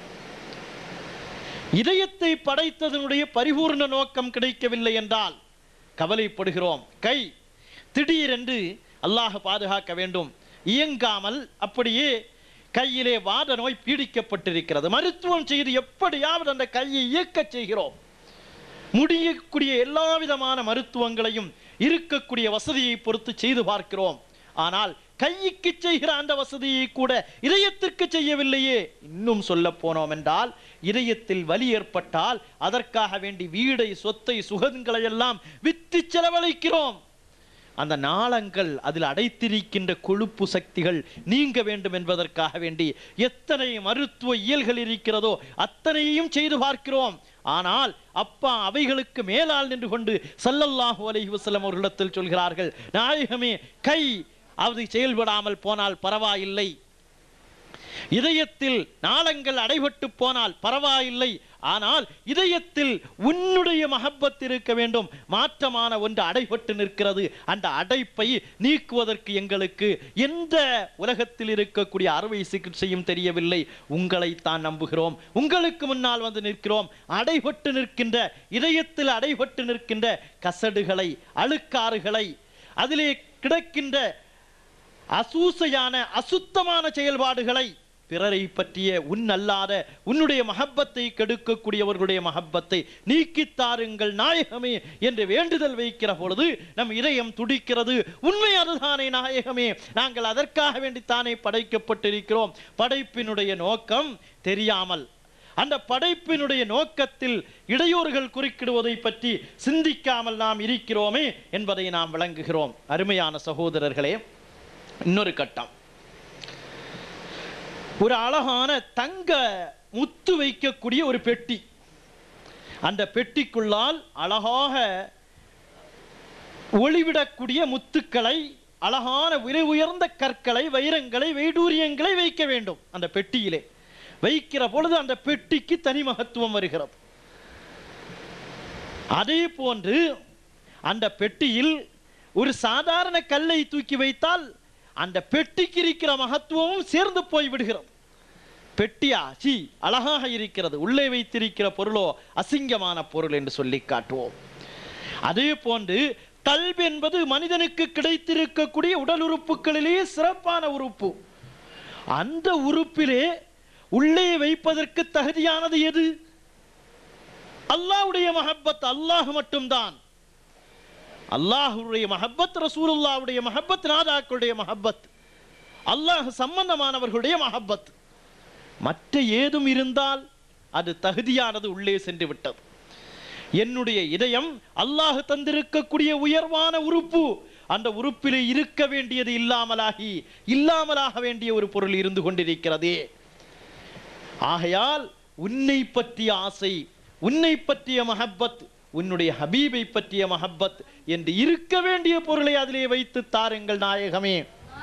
இதயத்தை படைத்ததனுடைய பரிபூர்ண நோக்கம் கிடைக்கவில்லை என்றால் கவலைப்படுகிறோம். கை திடீரென்று அல்லாஹ் பாதுகாக்க வேண்டும், இயங்காமல் அப்படியே கையிலே வாத நோய் பீடிக்கப்பட்டிருக்கிறது. மருத்துவம் செய்து எப்படியாவது அந்த கையை இயக்க செய்கிறோம். முடியக்கூடிய எல்லா விதமான மருத்துவங்களையும் இருக்கக்கூடிய வசதியை பொறுத்து செய்து பார்க்கிறோம். ஆனால் கைக்கு செய்கிற அந்த வசதியை கூட இதயத்திற்கு செய்யவில்லையே. இன்னும் சொல்ல போனோம் என்றால், இதயத்தில் வலி ஏற்பட்டால் அதற்காக வேண்டி வீடை, சொத்தை, சுகங்களை எல்லாம் விற்று செலவழிக்கிறோம். அந்த நாளங்கள், அதில் அடைத்திருக்கின்ற கொழுப்பு சக்திகள் நீங்க வேண்டும் என்பதற்காக வேண்டி எத்தனை மருத்துவ இயல்கள் இருக்கிறதோ அத்தனையும் செய்து பார்க்கிறோம். ஆனால் அப்பா அவைகளுக்கு மேலால் நின்று கொண்டு ஸல்லல்லாஹு அலைஹி வஸல்லம் அவர்களிடத்தில் சொல்கிறார்கள், நாயகமே, கை அது செயல்படாமல் போனால் பரவாயில்லை, இதயத்தில் நாளங்கள் அடைபட்டு போனால் பரவாயில்லை, ஆனால் இதயத்தில் உன்னுடைய மஹப்பத் இருக்க வேண்டும். மாற்றமான ஒன்று அடைபட்டு நிற்கிறது. அந்த அடைப்பை நீக்குவதற்கு எங்களுக்கு எந்த உலகத்தில் இருக்கக்கூடிய அறுவை சிகிச்சையும் தெரியவில்லை. உங்களைத்தான் நம்புகிறோம், உங்களுக்கு முன்னால் வந்து நிற்கிறோம். அடைபட்டு நிற்கின்ற இதயத்தில் அடைபட்டு நிற்கின்ற கசடுகளை, அழுக்காறுகளை, அதிலே கிடக்கின்ற அசூசையான அசுத்தமான செயல்பாடுகளை, பிறரை பற்றிய உன்னல்லாத உன்னுடைய மஹப்பத்தை கெடுக்கக்கூடியவர்களுடைய மஹப்பத்தை நீக்கித்தாருங்கள் நாயகமே என்று வேண்டுதல் வைக்கிற பொழுது நம் இதயம் துடிக்கிறது. உண்மை அதுதானே நாயகமே, நாங்கள் அதற்காக வேண்டித்தானே படைக்கப்பட்டிருக்கிறோம். படைப்பினுடைய நோக்கம் தெரியாமல், அந்த படைப்பினுடைய நோக்கத்தில் இடையூறுகள் குறுக்கிடுவதை பற்றி சிந்திக்காமல் நாம் இருக்கிறோமே என்பதை நாம் விளங்குகிறோம். அருமையான சகோதரர்களே, இன்னொரு கட்டம், ஒரு அழகான தங்க முத்து வைக்கக்கூடிய ஒரு பெட்டி. அந்த பெட்டிக்குள்ளால் அழகாக ஒளிவிடக்கூடிய முத்துக்களை, அழகான விலை உயர்ந்த கற்களை, வைரங்களை, வைடூரியங்களை வைக்க வேண்டும். அந்த பெட்டியிலே வைக்கிற பொழுது அந்த பெட்டிக்கு தனி மகத்துவம் வருகிறது. அதே போன்று அந்த பெட்டியில் ஒரு சாதாரண கல்லை தூக்கி வைத்தால் அந்த பெட்டிக்கு இருக்கிற மகத்துவமும் சேர்ந்து போய் விடுகிறது. பெட்டியா சி அழகாக இருக்கிறது, உள்ளே வைத்திருக்கிற பொருளோ அசிங்கமான பொருள் என்று சொல்லி காட்டுவோம். அதே போன்று கல்வி என்பது மனிதனுக்கு கிடைத்திருக்கக்கூடிய உடல் உறுப்புகளிலேயே சிறப்பான உறுப்பு. அந்த உறுப்பிலே உள்ளே வைப்பதற்கு தகுதியானது எது? அல்லாஹ்வுடைய மஹப்பத். அல்லாஹ் மட்டும்தான். அல்லாஹ்வுடைய மஹப்பத், ரசூலுல்லாஹ்வுடைய மஹப்பத், நாதாக்களுடைய மஹப்பத், அல்லாஹ் சம்பந்தமானவர்களுடைய மஹப்பத். மற்ற ஏதும் இருந்தால் அது தகுதியானது உள்ளே சென்று விட்டது. என்னுடைய இதயம் அல்லாஹ் தந்திருக்கக்கூடிய உயர்வான உறுப்பு. அந்த உறுப்பிலே இருக்க வேண்டியது இல்லாமலாக வேண்டிய ஒரு பொருள் இருந்து கொண்டிருக்கிறதே. ஆகையால் உன்னை பற்றிய ஆசை, உன்னை பற்றிய மஹப்பத், உன்னுடைய ஹபீபை பற்றிய மஹப்பத் என்று இருக்க வேண்டிய பொருளை அதிலே வைத்து தாருங்கள் நாயகமே.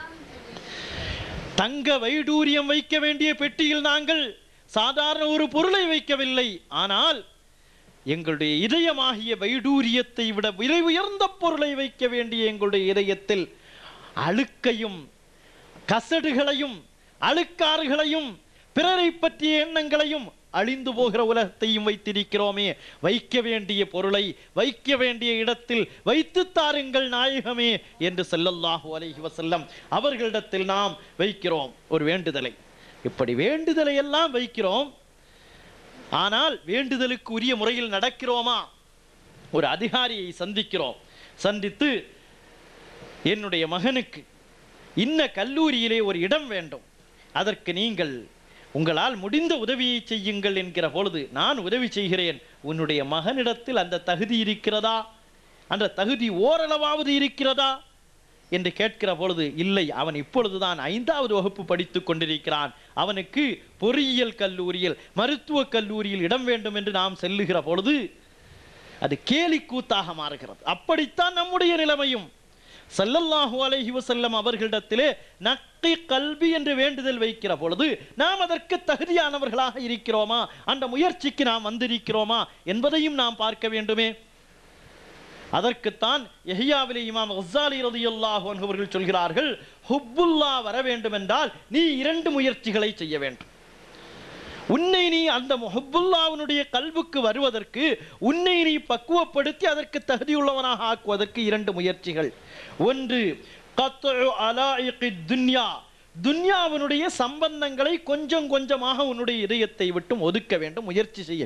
தங்க வைடூரியம் வைக்க வேண்டிய பெட்டியில் நாங்கள் சாதாரண ஒரு பொருளை வைக்கவில்லை. ஆனால் எங்களுடைய இதயமாகிய வைடூரியத்தை விட விலை உயர்ந்த பொருளை வைக்க வேண்டிய எங்களுடைய இதயத்தில் அழுக்கையும் கசடுகளையும் அழுக்காறுகளையும் பிறரை பற்றிய எண்ணங்களையும் அழிந்து போகிற உலகத்தையும் வைத்திருக்கிறோமே. வைக்க வேண்டிய பொருளை வைக்க வேண்டிய இடத்தில் வைத்து தாருங்கள் நாயகமே என்று ஸல்லல்லாஹு அலைஹி வஸல்லம் அவர்களிடத்தில் நாம் வைக்கிறோம் ஒரு வேண்டுதலை. இப்படி வேண்டுதலை எல்லாம் வைக்கிறோம். ஆனால் வேண்டுதலுக்கு உரிய முறையில் நடக்கிறோமா? ஒரு அதிகாரியை சந்திக்கிறோம். சந்தித்து என்னுடைய மகனுக்கு இன்ன கல்லூரியிலே ஒரு இடம் வேண்டும், அதற்கு நீங்கள் உங்களால் முடிந்த உதவியை செய்யுங்கள் என்கிற பொழுது நான் உதவி செய்கிறேன். உன்னுடைய மகனிடத்தில் அந்த தகுதி இருக்கிறதா, அந்த தகுதி ஓரளவாவது இருக்கிறதா என்று கேட்கிற பொழுது இல்லை, அவன் இப்பொழுதுதான் 5வது வகுப்பு படித்துக் கொண்டிருக்கிறான், அவனுக்கு பொறியியல் கல்லூரியில் மருத்துவக் கல்லூரியில் இடம் வேண்டும் என்று நாம் செல்லுகிற பொழுது அது கேலி கூத்தாக மாறுகிறது. அப்படித்தான் நம்முடைய நிலைமையும். ஸல்லல்லாஹு அலைஹி வஸல்லம் அவர்களிடத்திலே நக்கி கல்வி என்று வேண்டுதல் வைக்கிற பொழுது நாம் அதற்கு தகுதியானவர்களாக இருக்கிறோமா, அந்த முயற்சிக்கு நாம் வந்திருக்கிறோமா என்பதையும் நாம் பார்க்க வேண்டுமே. அதற்குத்தான் யஹ்யாவிலே இமாம் கஸ்ஸாலி ரலியல்லாஹு அன்ஹு அவர்கள் சொல்கிறார்கள், ஹுப்புல்லா வர வேண்டும் என்றால் நீ 2 முயற்சிகளை செய்ய வேண்டும். உன்னை நீ அந்த ஹுப்புல்லாவினுடைய கல்வுக்கு வருவதற்கு உன்னை நீ பக்குவப்படுத்தி அதற்கு தகுதியுள்ளவனாக ஆக்குவதற்கு 2 முயற்சிகள். ஒன்று கத்உ அலாயிகி துன்யா, துன்யாவினுடைய சம்பந்தங்களை கொஞ்சம் கொஞ்சமாக உன்னுடைய இதயத்தை விட்டு ஒதுக்க வேண்டும், முயற்சி செய்ய.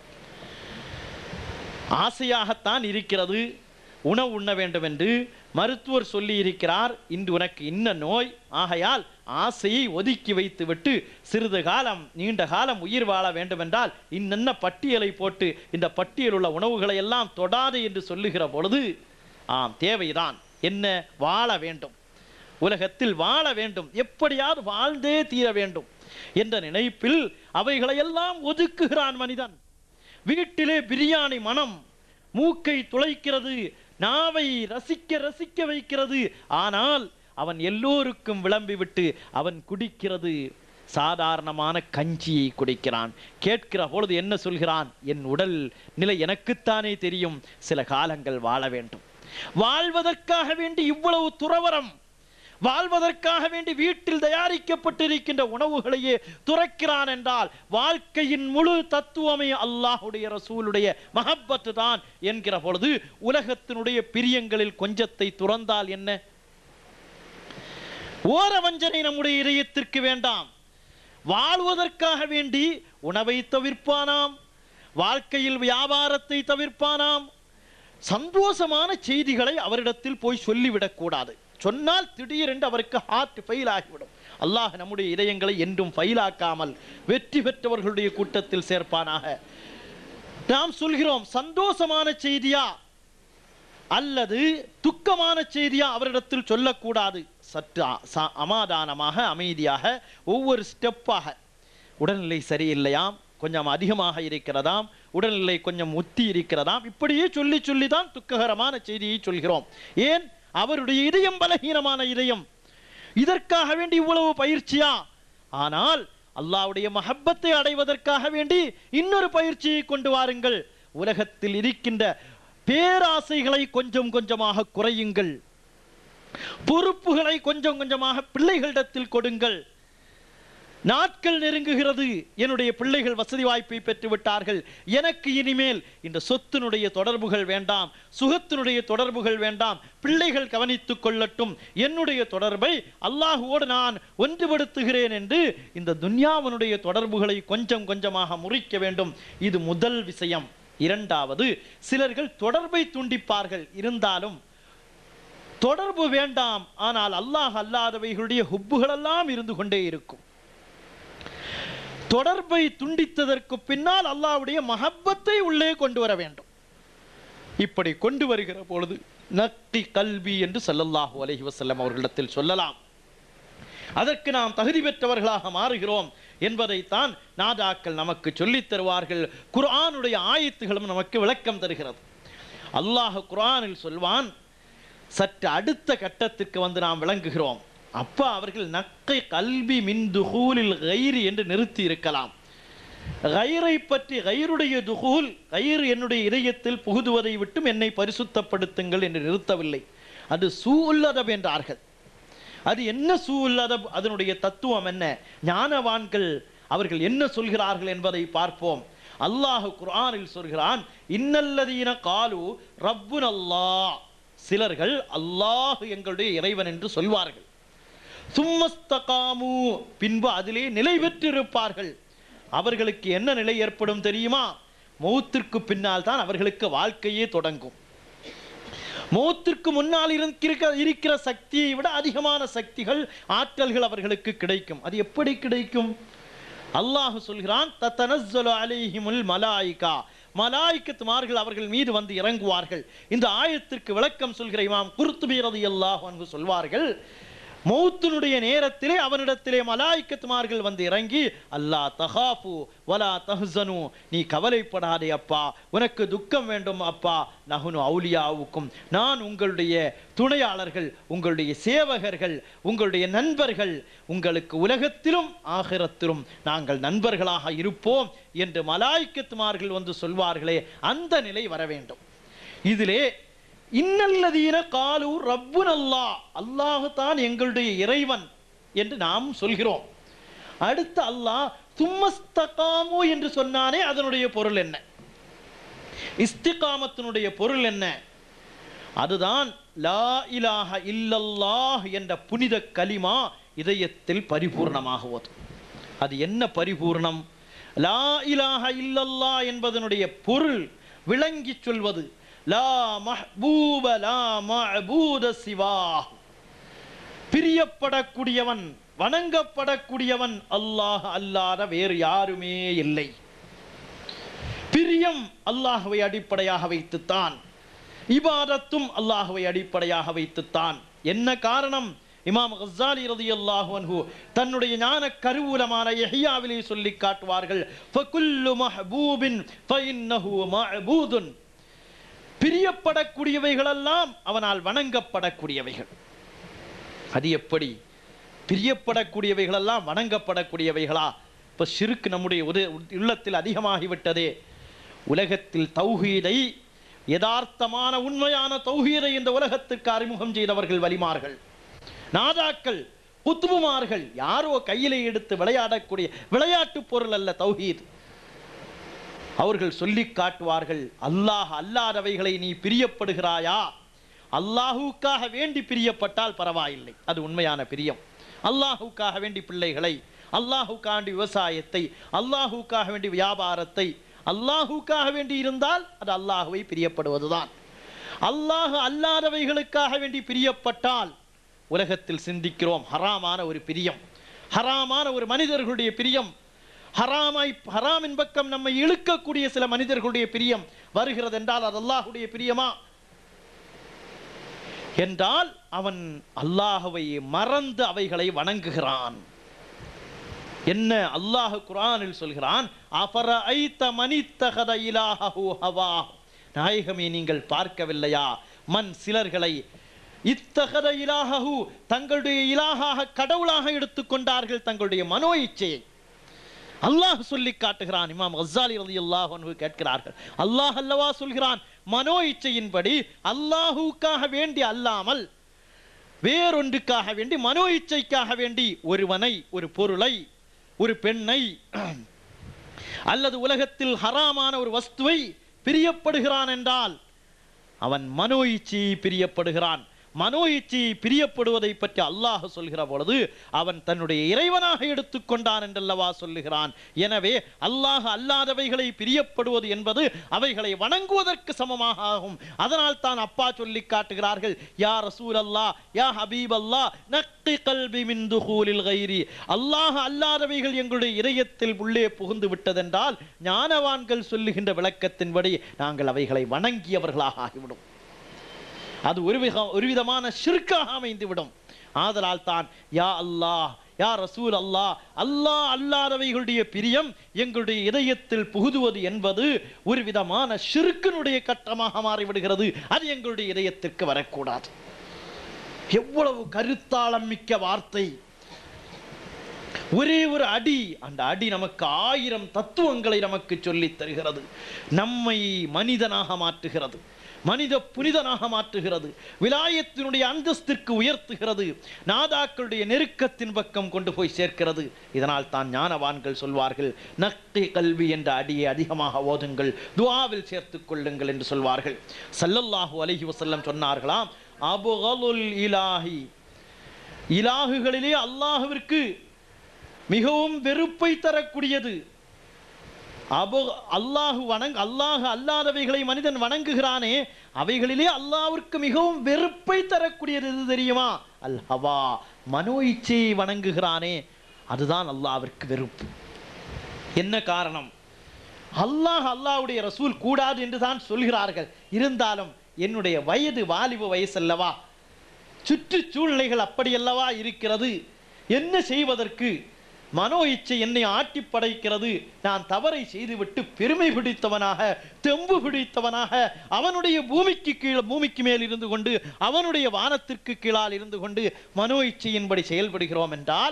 ஆசையாகத்தான் இருக்கிறது உணவு உண்ண வேண்டும் என்று மருத்துவர் சொல்லி இருக்கிறார், இன்று உனக்கு இன்ன நோய், ஆகையால் ஆசையை ஒதுக்கி வைத்து விட்டு சிறிது காலம் நீண்ட காலம் உயிர் வாழ வேண்டும் என்றால் இன்னென்ன பட்டியலை போட்டு இந்த பட்டியல் உள்ள உணவுகளை எல்லாம் தொடாது என்று சொல்லுகிற பொழுது ஆம் தேவைதான், என்ன வாழ வேண்டும், உலகத்தில் வாழ வேண்டும், எப்படியாவது வாழ்ந்தே தீர வேண்டும் என்ற நினைப்பில் அவைகளையெல்லாம் ஒதுக்குகிறான் மனிதன். வீட்டிலே பிரியாணி மனம் மூக்கை துளைக்கிறது, நாவை ரசிக்க ரசிக்க வைக்கிறது. ஆனால் அவன் எல்லோருக்கும் விளம்பிவிட்டு அவன் குடிக்கிறது சாதாரணமான கஞ்சியை குடிக்கிறான். கேட்கிற பொழுது என்ன சொல்கிறான், என் உடல் நிலை எனக்குத்தானே தெரியும், சில காலங்கள் வாழ வேண்டும். வாழ்வதற்காக வேண்டி இவ்வளவு துறவரம், வாழ்வதற்காக வேண்டி வீட்டில் தயாரிக்கப்பட்டிருக்கின்ற உணவுகளையே துறக்கிறான் என்றால் வாழ்க்கையின் முழு தத்துவமே அல்லாஹுடைய ரசூலுடைய மஹப்பத்து தான் என்கிற பொழுது உலகத்தினுடைய பிரியங்களில் கொஞ்சத்தை துறந்தால் என்ன? ஓர வஞ்சனை நம்முடைய இதயத்திற்கு வேண்டாம். வாழ்வதற்காக வேண்டி உணவை தவிர்ப்பானாம், வாழ்க்கையில் வியாபாரத்தை தவிர்ப்பானாம், சந்தோஷமான செய்திகளை அவரிடத்தில் போய் சொல்லிவிடக் கூடாது. சொன்னால் திடீரென்று அவருக்கு ஹார்ட் ஃபெயில் ஆகிவிடும். அல்லாஹ் நம்முடைய இதயங்களை என்றும் ஃபெயிலாக்காமல் வெற்றி பெற்றவர்களுடைய கூட்டத்தில் சேர்ப்பானாக. நாம் சொல்கிறோம் சந்தோஷமான செய்தியா அல்லது துக்கமான செய்தியா அவரிடத்தில் சொல்லக்கூடாது. சற்று அமாதானமாக அமைதியாக ஒவ்வொரு ஸ்டெப்பாக, உடல்நிலை சரியில்லையாம், கொஞ்சம் அதிகமாக இருக்கிறதாம், உடல்நிலை கொஞ்சம் முத்தி இருக்கிறதாம், இப்படியே சொல்லி சொல்லிதான் துக்ககரமான செய்தியை சொல்கிறோம். ஏன்? அவருடைய இதயம் பலகீனமான இதயம். இதற்காக வேண்டி இவ்வளவு பயிற்சியா? ஆனால் அல்லாஹ்வுடைய மஹப்பத்தை அடைவதற்காக வேண்டி இன்னொரு பயிற்சியை கொண்டு வாருங்கள். உலகத்தில் இருக்கின்ற பேராசைகளை கொஞ்சம் கொஞ்சமாக குறையுங்கள், பொறுப்புகளை கொஞ்சம் கொஞ்சமாக பிள்ளைகளிடத்தில் கொடுங்கள். நாட்கள் நெருங்குகிறது, என்னுடைய பிள்ளைகள் வசதி வாய்ப்பை பெற்று விட்டார்கள், எனக்கு இனிமேல் இந்த சொத்தினுடைய தொடர்புகள் வேண்டாம், சுகத்தினுடைய தொடர்புகள் வேண்டாம், பிள்ளைகள் கவனித்துக் கொள்ளட்டும், என்னுடைய தொடர்பை அல்லாஹுவோடு நான் ஒன்றுபடுத்துகிறேன் என்று இந்த துன்யாவினுடைய தொடர்புகளை கொஞ்சம் கொஞ்சமாக முறிக்க வேண்டும். இது முதல் விஷயம். இரண்டாவது, சிலர்கள் தொடர்பை துண்டிப்பார்கள், இருந்தாலும் தொடர்பு வேண்டாம், ஆனால் அல்லாஹ் அல்லாதவைகளுடைய ஹுப்புகளெல்லாம் இருந்து கொண்டே இருக்கும். தொடர்பை துண்டித்ததற்கு பின்னால் அல்லாஹ்வுடைய மஹப்பத்தை உள்ளே கொண்டு வர வேண்டும். இப்படி கொண்டு வருகிற பொழுது நக்கி கல்வி என்று ஸல்லல்லாஹு அலைஹி வஸல்லம் அவர்களிடத்தில் சொல்லலாம். அதற்கு நாம் தகுதி பெற்றவர்களாக மாறுகிறோம் என்பதைத்தான் நாதாக்கள் நமக்கு சொல்லித் தருவார்கள். குர்ஆனுடைய ஆயத்துகளும் நமக்கு விளக்கம் தருகிறது. அல்லாஹ் குர்ஆனில் சொல்வான், சற்று அடுத்த கட்டத்திற்கு வந்து நாம் விளங்குகிறோம். அப்பா அவர்கள் நக்கை கல்வி மின் துகூலில் கைரி என்று நிறுத்தி இருக்கலாம். கைரை பற்றி கைருடைய துகூல், கைர் என்னுடைய இதயத்தில் புகுதுவதை விட்டும் என்னை பரிசுத்தப்படுத்துங்கள் என்று நிறுத்தவில்லை. அது சூஉல்லதப் என்றார்கள். அது என்ன சூஉல்லதப், அதனுடைய தத்துவம் என்ன, ஞானவான்கள் அவர்கள் என்ன சொல்கிறார்கள் என்பதை பார்ப்போம். அல்லாஹ் குர்ஆனில் சொல்கிறான், இன்னல்லதீன காலு ரப்புன் அல்லாஹ், சிலர்கள் அல்லாஹ் எங்களுடைய இறைவன் என்று சொல்வார்கள். சும்மஸ்தகாமு, பின்பு அதிலே நிலை பெற்றிருப்பார்கள். அவர்களுக்கு என்ன நிலை ஏற்படும் தெரியுமா? மௌத்திற்கு பின்னால் தான் அவர்களுக்கு வாழ்க்கையே தொடங்கும். மௌத்திற்கு முன்னால் இருக்கிற சக்தியை விட அதிகமான சக்திகள், ஆற்றல்கள் அவர்களுக்கு கிடைக்கும். அது எப்படி கிடைக்கும்? அல்லாஹ் சொல்கிறான், தத்தனஸ்ஸலு அலைஹிமுல் மலாயிகா, மலாயிகத்துமார்கள் அவர்கள் மீது வந்து இறங்குவார்கள். இந்த ஆயத்திற்கு விளக்கம் சொல்கிற இமாம் குர்துபி ரலியல்லாஹு அன்ஹு சொல்வார்கள், மௌத்தினுடைய நேரத்திலே அவனிடத்திலே மலாயிகத்துமார்கள் வந்து இறங்கி, அல்லா தகாஃபு வலா தஹ்ஸனு, நீ கவலைப்படாதே அப்பா, உனக்கு துக்கம் வேண்டும் அப்பா, நஹ்னு அவுலியாவுக்கும், நான் உங்களுடைய துணையாளர்கள், உங்களுடைய சேவகர்கள், உங்களுடைய நண்பர்கள், உங்களுக்கு உலகத்திலும் ஆகிரத்திலும் நாங்கள் நண்பர்களாக இருப்போம் என்று மலாயிகத்துமார்கள் வந்து சொல்வார்களே, அந்த நிலை வர வேண்டும். இதிலே இன்னல்லதீன காலு ரப்புன் அல்லாஹ், அல்லாஹ் தான் எங்களுடைய இறைவன் என்று நாம் சொல்கிறோம். அடுத்து அல்லாஹ் சும்மஸ்தகாமு என்று சொன்னானே, அதனுடைய பொருள் என்ன? இஸ்திகாமத்தினுடைய பொருள் என்ன? அதுதான் லா இலாஹ இல்லல்லாஹ் என்ற புனித கலிமா இதயத்தில் பரிபூர்ணமாகுவது. அது என்ன பரிபூர்ணம்? லா இலாஹ இல்லல்லாஹ் என்பதனுடைய பொருள் விளங்கி சொல்வது, லா மஹ்பூப லா மஅபூத சிவா, பிரியப்படக்கூடியவன், வணங்கப்படக்கூடியவன் அல்லாஹ் அல்லாத வேறு யாருமே இல்லை. பிரியம் அல்லாஹ்வை அடிப்படையாக வைத்துத்தான், இபாதத்தும் அல்லாஹ்வை அடிப்படையாக வைத்துத்தான். என்ன காரணம்? இமாம் கஸ்ஸாலி ரலியல்லாஹு அன்ஹு தன்னுடைய ஞான கருவூலமான யஹ்யாவிலே சொல்லி காட்டுவார்கள், ஃபகுல்லு மஹ்பூபின் ஃபஇன்னஹு மஅபூதுன், பிரியப்படக்கூடியவைகளெல்லாம் அவனால் வணங்கப்படக்கூடியவைகள். அது எப்படி? பிரியப்படக்கூடியவைகளெல்லாம் வணங்கப்படக்கூடியவைகளா? இப்போ ஷிர்க் நம்முடைய உள்ளத்தில் அதிகமாகிவிட்டதே. உலகத்தில் தௌஹீதை, யதார்த்தமான உண்மையான தௌஹீதை இந்த உலகத்திற்கு அறிமுகம் செய்தவர்கள் வலிமார்கள், நாதாக்கள், குத்துபுமார்கள். யாரோ கையிலே எடுத்து விளையாடக்கூடிய விளையாட்டு பொருள் அல்ல தௌஹீத். அவர்கள் சொல்லி காட்டுவார்கள், அல்லாஹ் அல்லாதவைகளை நீ பிரியப்படுகிறாயா? அல்லாஹுக்காக வேண்டி பிரியப்பட்டால் பரவாயில்லை, அது உண்மையான பிரியம். அல்லாஹுக்காக வேண்டி பிள்ளைகளை, அல்லாஹுக்காக வேண்டி விவசாயத்தை, அல்லாஹுக்காக வேண்டி வியாபாரத்தை, அல்லாஹுக்காக வேண்டி இருந்தால் அது அல்லாஹுவை பிரியப்படுவதுதான். அல்லாஹ் அல்லாதவைகளுக்காக வேண்டி பிரியப்பட்டால் உலகத்தில் சிந்திக்கிறோம், ஹராமான ஒரு பிரியம், ஹராமான ஒரு மனிதர்களுடைய பிரியம், ஹராமின் பக்கம் நம்மை இழுக்கக்கூடிய சில மனிதர்களுடைய பிரியம் வருகிறது என்றால் அது அல்லாஹுடைய பிரியமா? என்றால் அவன் அல்லாஹுவை மறந்து அவைகளை வணங்குகிறான். என்ன அல்லாஹ் குர்ஆனில் சொல்கிறான், அஃபரஐத மனித்தகத இலாஹு ஹவா, நாயகமே நீங்கள் பார்க்கவில்லையா, மன் சிலர்களை, இத்தகத இலாஹு தங்களுடைய இலாஹாக கடவுளாக எடுத்துக்கொண்டார்கள் தங்களுடைய மனோ இச்சையை. அல்லாஹ் சொல்லி காட்டுகிறான். இமாம் கஸ்ஸாலி ரலியல்லாஹு அன்ஹு கேட்கிறார்கள், அல்லாஹ் அல்லவா சொல்கிறான், மனோ இச்சையின்படி அல்லாஹுக்காக வேண்டி அல்லாமல் வேறொன்றுக்காக வேண்டி, மனோ இச்சைக்காக வேண்டி ஒருவனை, ஒரு பொருளை, ஒரு பெண்ணை, அல்லது உலகத்தில் ஹராமான ஒரு வஸ்துவை பிரியப்படுகிறான் என்றால் அவன் மனோ இச்சையை பிரியப்படுகிறான். மனோ இச்சையை பிரியப்படுவதை பற்றி அல்லாஹ் சொல்கிற பொழுது அவன் தன்னுடைய இறைவனாக எடுத்துக்கொண்டான் என்றல்லவா சொல்லுகிறான். எனவே அல்லாஹ் அல்லாதவைகளை பிரியப்படுவது என்பது அவைகளை வணங்குவதற்கு சமமாக ஆகும். அதனால் தான் அப்பா சொல்லி காட்டுகிறார்கள், யா ரசூல் அல்லாஹ், யா ஹபீப் அல்லாஹ், நக்கி கல்பி மின் துகூலில் கைரி, அல்லாஹ் அல்லாதவைகள் எங்களுடைய இதயத்தில் உள்ளே புகுந்து விட்டதென்றால் ஞானவான்கள் சொல்லுகின்ற விளக்கத்தின்படி நாங்கள் அவைகளை வணங்கியவர்களாக ஆகிவிடும். அது ஒரு விதமான ஷிர்காக அமைந்துவிடும். ஆதலால் தான் யா அல்லாஹ் யா ரசூல் அல்லாஹ், அல்லாஹ் அல்லாதவைகளுடைய பிரியம் எங்களுடைய இதயத்தில் புகுதுவது என்பது ஒரு விதமான ஷிர்க்கினுடைய கட்டமாக மாறிவிடுகிறது. அது எங்களுடைய இதயத்திற்கு வரக்கூடாது. எவ்வளவு கருத்தாளம் மிக்க வார்த்தை! ஒரே ஒரு அடி, அந்த அடி நமக்கு 1000 தத்துவங்களை நமக்கு சொல்லித் தருகிறது. நம்மை மனிதனாக மாற்றுகிறது, மனித புனிதனாக மாற்றுகிறது, விலாயத்தினுடைய அந்தஸ்திற்கு உயர்த்துகிறது, நாதாக்களுடைய நெருக்கத்தின் பக்கம் கொண்டு போய் சேர்க்கிறது. இதனால் தான் ஞானவான்கள் சொல்வார்கள், நக்தி கல்வி என்ற அடியை அதிகமாக ஓதுங்கள், துஆவில் சேர்த்துக் கொள்ளுங்கள் என்று சொல்வார்கள். ஸல்லல்லாஹு அலைஹி வஸல்லம் சொன்னார்களாம், அபுகலுல் இலாஹி, இலாஹுகளிலே அல்லாஹ்விற்கு மிகவும் வெறுப்பை தரக்கூடியது, அல்லாஹ் அல்லாதவைகளை மனிதன் வணங்குகிறானே அவைகளிலே அல்லாஹ்விற்கு மிகவும் வெறுப்பை தரக்கூடியது எது தெரியுமா? அல் ஹவா, மனோ இச்சையை வணங்குகிறானே அதுதான் அல்லாஹ்விற்கு வெறுப்பு. என்ன காரணம்? அல்லாஹ்வுடைய ரசூல் கூடாது என்று தான் சொல்கிறார்கள். இருந்தாலும் என்னுடைய வயது வாலிப வயசல்லவா, சுற்றுச்சூழ்நிலைகள் அப்படியல்லவா இருக்கிறது, என்ன செய்வதற்கு? மனோ இச்சை என்னை ஆட்டி படைக்கிறது. நான் தவறை செய்துவிட்டு பெருமை பிடித்தவனாக, தெம்பு பிடித்தவனாக, அவனுடைய பூமிக்கு மேல் இருந்து கொண்டு, அவனுடைய வானத்திற்கு கீழால் இருந்து கொண்டு மனோ இச்சையின்படி செயல்படுகிறோம் என்றால்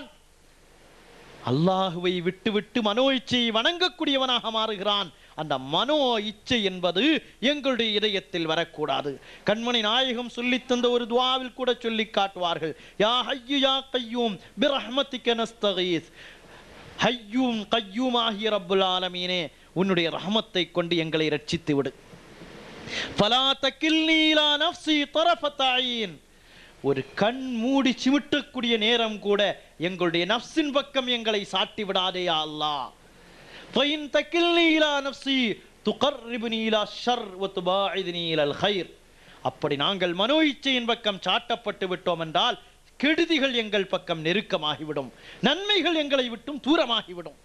அல்லாஹுவை விட்டு மனோ இச்சையை வணங்கக்கூடியவனாக மாறுகிறான். அந்த மனோ இச்சை என்பது எங்களுடைய இதயத்தில் வரக்கூடாது. கண்மணி நாயகம் சொல்லி தந்த ஒரு துஆவில் கூட சொல்லி காட்டுவார்கள், யா ஹய்யு யா கய்யூம் பிரஹ்மதிக நஸ்தகீஸ், ஹய்யூம் கய்யூம் ஆகிய ரப்புல் ஆலமீனே, உன்னுடைய ரஹமத்தை கொண்டு எங்களை ரட்சித்து விடு. ஃபலா தகில்னி இலா நஃப்ஸி தரஃபத ஐன், ஒரு கண் மூடி சிமிட்டக்கூடிய நேரம் கூட எங்களுடைய நஃப்ஸின் பக்கம் எங்களை சாட்டி விடாதே யா அல்லாஹ். فإن تكلني إلى نفسي تقربني إلى الشر وتباعدني إلى الخير. அப்படி நாங்கள் மனோ இச்சையின் பக்கம் சாட்டப்பட்டு விட்டோம் என்றால் கெடுதிகள் எங்கள் பக்கம் நெருக்கமாகிவிடும், நன்மைகள் எங்களை விட்டும் தூரமாகிவிடும்.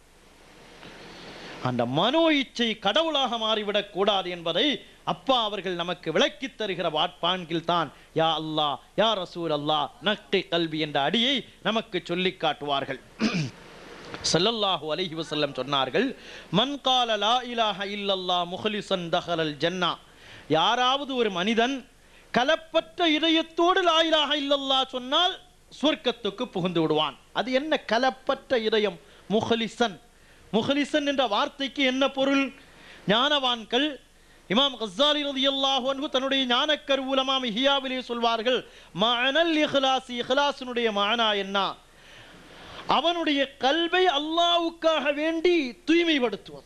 அந்த மனோ இச்சை கடவுளாக மாறிவிடக் கூடாது என்பதை அப்பா அவர்கள் நமக்கு விளக்கி தருகிற வாட்பான்கில் தான் யா அல்லாஹ் யா ரசூல் அல்லாஹ் நக்தி கல்வி என்ற அடியை நமக்கு சொல்லி காட்டுவார்கள். ஸல்லல்லாஹு அலைஹி வஸல்லம் சொன்னார்கள், மன் கால லா இலாஹ இல்லல்லாஹ் முஹ்லிஸன் தஹலல் ஜன்னா, யாராவது ஒரு மனிதன் கலப்பற்ற இதயத்தோடு லா இலாஹ இல்லல்லாஹ் சொன்னால் சொர்க்கத்துக்கு புகுந்து விடுவான். அது என்ன கலப்பற்ற இதயம்? முஹ்லிஸன், முஹ்லிஸன் என்ற வார்த்தைக்கு என்ன பொருள்? ஞானவான்கள் இமாம் கஸ்ஸாலி ரலியல்லாஹு அன்ஹு தன்னுடைய ஞானக்கரு உலமாம் இஹ்யாவிலே சொல்வார்கள், மஅனல் இஹ்லாஸ், இஹ்லாஸினுடைய மஅனா என்ன? அவனுடைய கல்வை அல்லாஹ்வுக்காக வேண்டி தூய்மைப்படுத்துவது.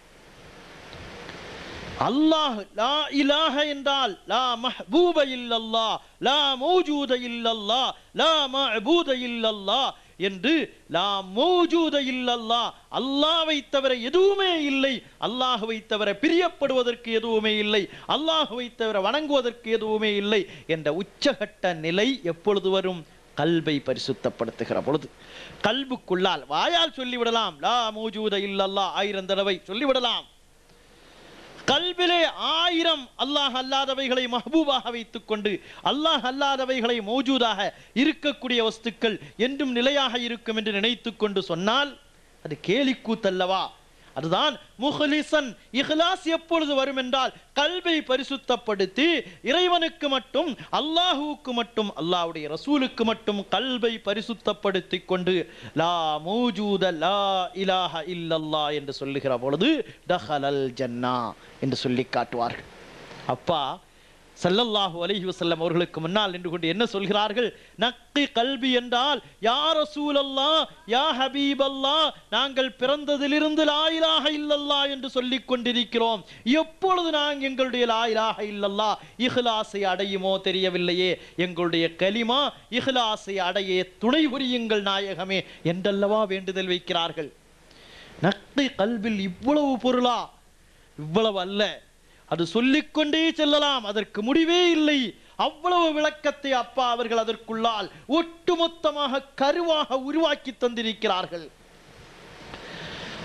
அல்லாஹ் லா இலாஹ என்றால் லா மஹ்பூப இல்லல்லாஹ், லா மௌஜூத இல்லல்லாஹ், லா மஅபூத இல்லல்லாஹ் என்று, லா மௌஜூத இல்லல்லாஹ், அல்லாஹ்வை தவிர எதுவுமே இல்லை, அல்லாஹ்வை தவிர பிரியப்படுவதற்கு எதுவுமே இல்லை, அல்லாஹ்வை தவிர வணங்குவதற்கு எதுவுமே இல்லை என்ற உச்சகட்ட நிலை எப்பொழுது வரும்? கல்வை பரிசுத்தப்படுத்துகிற பொழுது. கல்புக்குள்ளால் வாயால் சொல்லிவிடலாம் லா மௌஜூத இல்லல்லாஹ் 1000 தடவை சொல்லிவிடலாம். கல்விலே 1000 அல்லாஹ் அல்லாதவைகளை மஹ்பூபாக வைத்துக் கொண்டு அல்லாஹ் அல்லாதவைகளை மௌஜூதாக இருக்கக்கூடிய வஸ்துக்கள் என்றும் நிலையாக இருக்கும் என்று நினைத்துக் கொண்டு சொன்னால் அது கேலிக்கூத்தல்லவா? அதுதான் முஹ்லிஸன். இஹ்லாஸ் எப்பொழுது வரும் என்றால் கல்வை பரிசுத்தப்படுத்தி இறைவனுக்கு மட்டும், அல்லாஹுவுக்கு மட்டும், அல்லாஹ்வுடைய ரசூலுக்கு மட்டும் கல்வை பரிசுத்தப்படுத்தி கொண்டு லா மௌஜூத லா இலாஹ இல்லல்லாஹ் என்று சொல்லுகிற பொழுது தஹலல் ஜன்னா என்று சொல்லி காட்டுவார்கள். அப்பா ஸல்லல்லாஹு அலைஹி வஸல்லம் அவர்களுக்கு முன்னால் நின்று கொண்டு என்ன சொல்கிறார்கள்? நக்கி கல்வி என்றால் யா ரசூலல்லாஹ் யா ஹபீபல்லாஹ், நாங்கள் பிறந்ததிலிருந்து லா இலாஹ இல்லல்லாஹ் என்று சொல்லிக் கொண்டிருக்கிறோம். எப்பொழுது நாங்கள் எங்களுடைய லா இலாஹ இல்லல்லாஹ் இஹ்லாஸை அடையுமோ தெரியவில்லையே, எங்களுடைய கலிமா இஹ்லாஸை அடைய துணை புரியுங்கள் நாயகமே என்றல்லவா வேண்டுதல் வைக்கிறார்கள். நக்கி கல்வில் இவ்வளவு பொருளா? இவ்வளவு அல்ல, அது சொல்லிக்கொண்டே செல்லலாம், அதற்கு முடிவே இல்லை. அவ்வளவு விளக்கத்தை அப்பா அவர்கள் அதற்குள்ளால் ஒட்டுமொத்தமாக கருவாக உருவாக்கி தந்திருக்கிறார்கள்.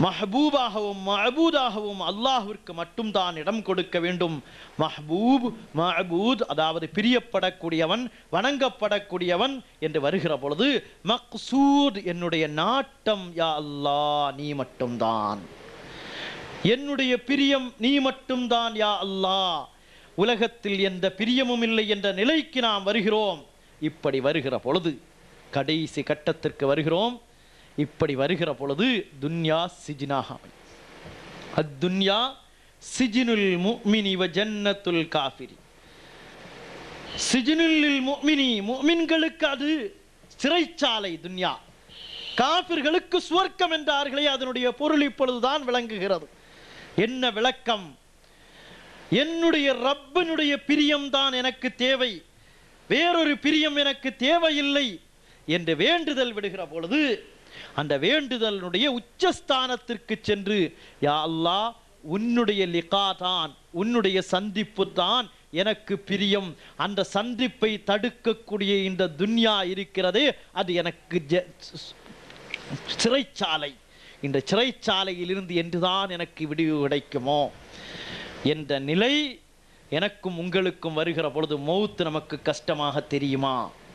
மஹ்பூபாகவும் மஅபூதாகவும் அல்லாஹ்விற்கு மட்டும்தான் இடம் கொடுக்க வேண்டும். மஹ்பூப் மஅபூத், அதாவது பிரியப்படக்கூடியவன், வணங்கப்படக்கூடியவன் என்று வருகிற பொழுது மக்சூத், என்னுடைய நாட்டம் யா அல்லாஹ் நீ மட்டும்தான், என்னுடைய பிரியம் நீ மட்டும்தான் யா அல்லாஹ், உலகத்தில் எந்த பிரியமும் இல்லை என்ற நிலைக்கு நாம் வருகிறோம். இப்படி வருகிற பொழுது கடைசி கட்டத்திற்கு வருகிறோம். இப்படி வருகிற பொழுது துன்யா சிஜ்னாஹ, அத்துன்யா சிஜ்னுல் முஃமினி வ ஜன்னத்துல் காஃபிரி. சிஜ்னுல் முஃமினி, முஃமின்களுக்கு அது சிறைச்சாலை துன்யா, காஃபிர்களுக்கு சுவர்க்கம் என்றார்களே, அதனுடைய பொருள் இப்பொழுதுதான் விளங்குகிறது. என்ன விளக்கம்? என்னுடைய ரப்பினுடைய பிரியம்தான் எனக்கு தேவை, வேறொரு பிரியம் எனக்கு தேவையில்லை என்று வேண்டுதல் விடுகிற பொழுது அந்த வேண்டுதலுடைய உச்சஸ்தானத்திற்கு சென்று யா அல்லாஹ் உன்னுடைய லிகா தான், உன்னுடைய சந்திப்பு தான் எனக்கு பிரியம், அந்த சந்திப்பை தடுக்கக்கூடிய இந்த துன்யா இருக்கிறதே அது எனக்கு சிறைச்சாலை, இந்த சிறைச்சாலையிலிருந்து என்றுதான் எனக்கு விடிவு கிடைக்குமோ என்ற நிலை எனக்கும் உங்களுக்கும் வருகிற பொழுது மௌத் நமக்கு கஷ்டமாக தெரியுமா?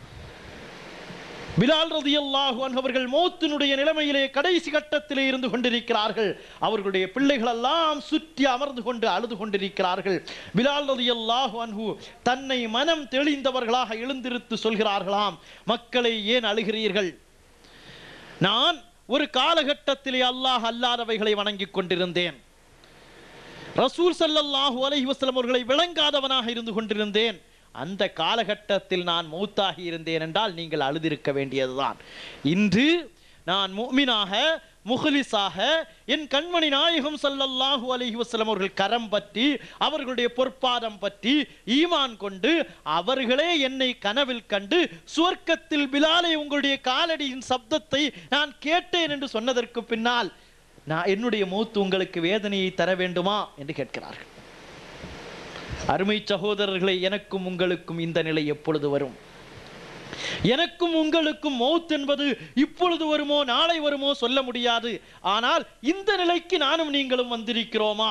பிலால் ரலியல்லாஹு அன்ஹு அவர்கள் மௌத்தினுடைய நிலைமையிலே கடைசி கட்டத்திலே இருந்து கொண்டிருக்கிறார்கள். அவர்களுடைய பிள்ளைகள் எல்லாம் சுற்றி அமர்ந்து கொண்டு அழுது கொண்டிருக்கிறார்கள். பிலால் ரலியல்லாஹு அன்ஹு தன்னை மனம் தெளிந்தவர்களாக எழுந்திருத்து சொல்கிறார்களாம், மக்களை ஏன் அழுகிறீர்கள்? நான் ஒரு காலகட்டத்திலே அல்லாஹ் அல்லாதவைகளை வணங்கிக் கொண்டிருந்தேன், ரசூல் ஸல்லல்லாஹு அலைஹி வஸல்லம் அவர்களை விளங்காதவனாக இருந்து கொண்டிருந்தேன். அந்த காலகட்டத்தில் நான் மௌத்தாகி இருந்தேன் என்றால் நீங்கள் அழுதிருக்க வேண்டியதுதான். இன்று நான் முஃமினாக முஹ்லிஸாக என் கண்மணி நாயகம் ஸல்லல்லாஹு அலைஹி வஸல்லம் அவர்கள் கரம் பற்றி, அவர்களுடைய பொற்பாதம் பற்றி ஈமான் கொண்டு, அவர்களே என்னை கனவில் கண்டு சுவர்க்கத்தில் பிலாலை உங்களுடைய காலடியின் சப்தத்தை நான் கேட்டேன் என்று சொன்னதற்கு பின்னால் நான் என்னுடைய மௌத் உங்களுக்கு வேதனையை தர வேண்டுமா என்று கேட்கிறார்கள். அருமை சகோதரர்களை, எனக்கும் உங்களுக்கும் இந்த நிலை எப்பொழுது வரும்? எனக்கும் உங்களுக்கும் மௌத் என்பது இப்பொழுது வருமோ நாளை வருமோ சொல்ல முடியாது. ஆனால் இந்த நிலைக்கு நானும் நீங்களும் வந்திருக்கிறோமா?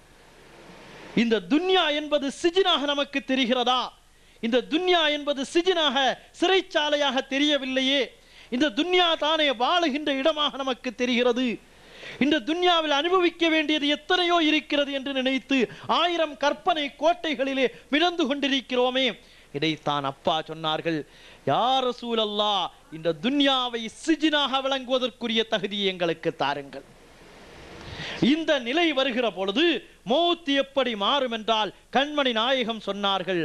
இந்த துன்யா என்பது சிஜ்னாக நமக்கு தெரிகிறதா? இந்த துன்யா என்பது சிஜ்னாக, சிறைச்சாலையாக தெரியவில்லையே. இந்த துன்யா தானே வாழுகின்ற இடமாக நமக்கு தெரிகிறது. இந்த துன்யாவில் அனுபவிக்க வேண்டியது எத்தனையோ இருக்கிறது என்று நினைத்து 1000 கற்பனை கோட்டைகளிலே மிதந்து கொண்டிருக்கிறோமே. இதைத்தான் அப்பா சொன்னார்கள், யா ரசூலல்லாஹ், இந்த துன்யாவை சிஜ்னாக விளங்குவதற்குரிய தகுதியை எங்களுக்கு தாருங்கள். இந்த நிலை வருகிற பொழுது மௌத் எப்படி மாறும் என்றால், கண்மணி நாயகம் சொன்னார்கள்,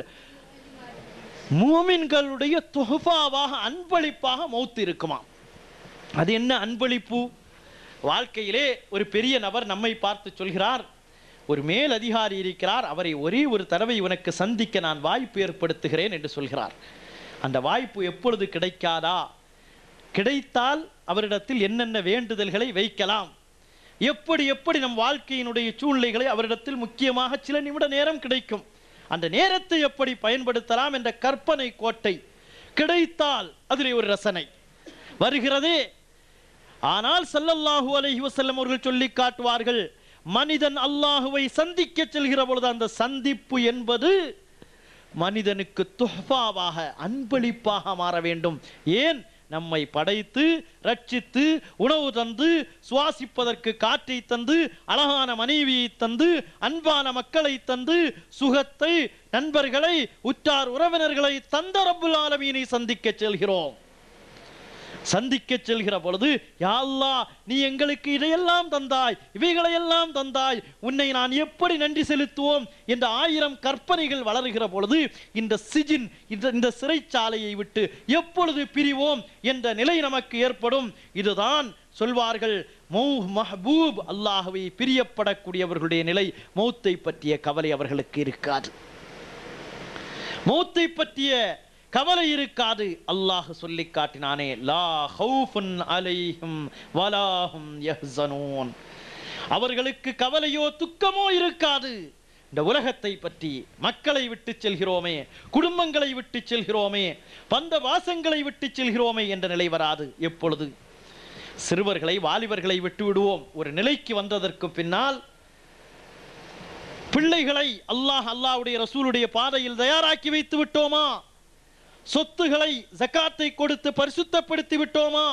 மூமின்களுடைய துஹ்ஃபாவாக, அன்பளிப்பாக மௌத் இருக்குமா. அது என்ன அன்பளிப்பு? வாழ்க்கையிலே ஒரு பெரிய நபர் நம்மை பார்த்து சொல்கிறார், ஒரு மேல் அதிகாரி இருக்கிறார், அவரை ஒரே ஒரு தடவை உனக்கு சந்திக்க நான் வாய்ப்பு ஏற்படுத்துகிறேன் என்று சொல்கிறார். அந்த வாய்ப்பு எப்பொழுது கிடைக்காதா? கிடைத்தால் அவரிடத்தில் என்னென்ன வேண்டுதல்களை வைக்கலாம், எப்படி எப்படி நம் வாழ்க்கையினுடைய சூழ்நிலைகளை அவரிடத்தில் முக்கியமாக சில நிமிட நேரம் கிடைக்கும், அந்த நேரத்தை எப்படி பயன்படுத்தலாம் என்ற கற்பனை கோட்டை கிடைத்தால் அதிலே ஒரு ரசனை வருகிறதே. ஆனால் ஸல்லல்லாஹு அலைஹி வஸல்லம் அவர்கள் சொல்லி காட்டுவார்கள், மனிதன் அல்லாஹுவை சந்திக்க செல்கிற பொழுது அந்த சந்திப்பு என்பது மனிதனுக்கு துஹ்ஃபாவாக, அன்பளிப்பாக மாற வேண்டும். ஏன்? நம்மை படைத்து ரட்சித்து உணவு தந்து சுவாசிப்பதற்கு காற்றை தந்து அழகான மனைவியை தந்து அன்பான மக்களை தந்து சுகத்தை, நண்பர்களை, உற்றார் உறவினர்களை தந்த ரப்புல் ஆலமீனை சந்திக்க செல்கிறோம். சந்திக்க செல்கிற பொழுது, யா அல்லாஹ், நீ எங்களுக்கு இதையெல்லாம் தந்தாய், இவைகளையெல்லாம் தந்தாய், உன்னை நான் எப்படி நன்றி செலுத்துவோம் என்ற 1000 கற்பனைகள் வளர்கிற பொழுது இந்த சிஜின், இந்த சிறைச்சாலையை விட்டு எப்பொழுது பிரிவோம் என்ற நிலை நமக்கு ஏற்படும். இதுதான் சொல்வார்கள் மஹ்பூப், அல்லாஹ்வை பிரியப்படக்கூடியவர்களுடைய நிலை. மௌத்தை பற்றிய கவலை அவர்களுக்கு இருக்காது, மௌத்தை பற்றிய கவலை இருக்காது. அல்லாஹ் சொல்லி காட்டினானே, லா ஹவுஃபுன் அலைஹிம் வலாஹும் யஹ்ஸனூன், அவர்களுக்கு கவலையோ துக்கமோ இருக்காது. இந்த உலகத்தை பற்றி, மக்களை விட்டு செல்கிறோமே, குடும்பங்களை விட்டு செல்கிறோமே, பந்த வாசங்களை விட்டு செல்கிறோமே என்ற நிலை வராது. எப்பொழுது சிறுவர்களை வாலிபர்களை விட்டு விடுவோம். ஒரு நிலைக்கு வந்ததற்கு பின்னால் பிள்ளைகளை அல்லாஹ்வுடைய ரசூலுடைய பாதையில் தயாராக்கி வைத்து விட்டோமா? சொத்துகளை ஜகாத்தை கொடுத்து பரிசுத்தப்படுத்தி விட்டோமா?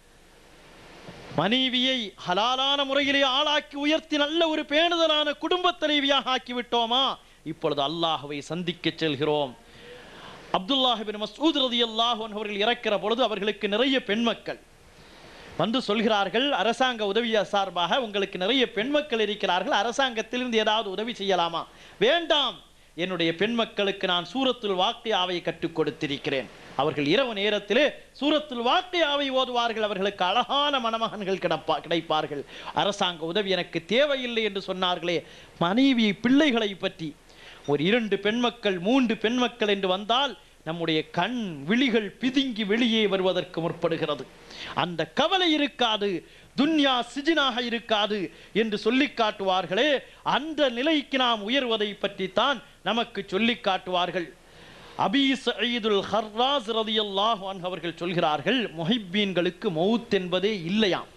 மனைவியை ஹலாலான முறையிலே ஆளாக்கி உயர்த்தி நல்ல ஒரு பேணுதலான குடும்ப தலைவியாக ஆக்கிவிட்டோமா? இப்பொழுது அல்லாஹ்வை சந்திக்க செல்கிறோம். அப்துல்லாஹ் இப்னு மஸ்ஊத் ரலியல்லாஹு அன்ஹு அவர்கள் இறக்கிற பொழுது அவர்களுக்கு நிறைய பெண்மக்கள் வந்து சொல்கிறார்கள், அரசாங்க உதவி சார்பாக உங்களுக்கு நிறைய பெண்மக்கள் இருக்கிறார்கள், அரசாங்கத்திலிருந்து ஏதாவது உதவி செய்யலாமா? வேண்டாம், என்னுடைய பெண்மக்களுக்கு நான் சூரத்துல் வாக்கியாவை கற்றுக் கொடுத்திருக்கிறேன். அவர்கள் இரவு நேரத்திலே சூரத்துல் வாக்கியாவை ஓதுவார்கள். அவர்களுக்கு அழகான மணமகன்கள் கிடைப்பார்கள். அரசாங்க உதவி எனக்கு தேவையில்லை என்று சொன்னார்களே. மனைவி பிள்ளைகளை பற்றி ஒரு 2 பெண்மக்கள் 3 பெண்மக்கள் என்று வந்தால் நம்முடைய கண் விழிகள் பிதுங்கி வெளியே வருவதற்கு முற்படுகிறது. அந்த கவலை இருக்காது, துன்யா சிஜினாக இருக்காது என்று சொல்லி காட்டுவார்களே, அந்த நிலைக்கு நாம் உயர்வதை பற்றித்தான் நமக்கு சொல்லி காட்டுவார்கள். அபீ சயீதுல் ஹர்ராஸ் ரலியல்லாஹு அன்ஹு அவர்கள் சொல்கிறார்கள், முஹிப்பீன்களுக்கு மௌத் என்பதே இல்லையாம்.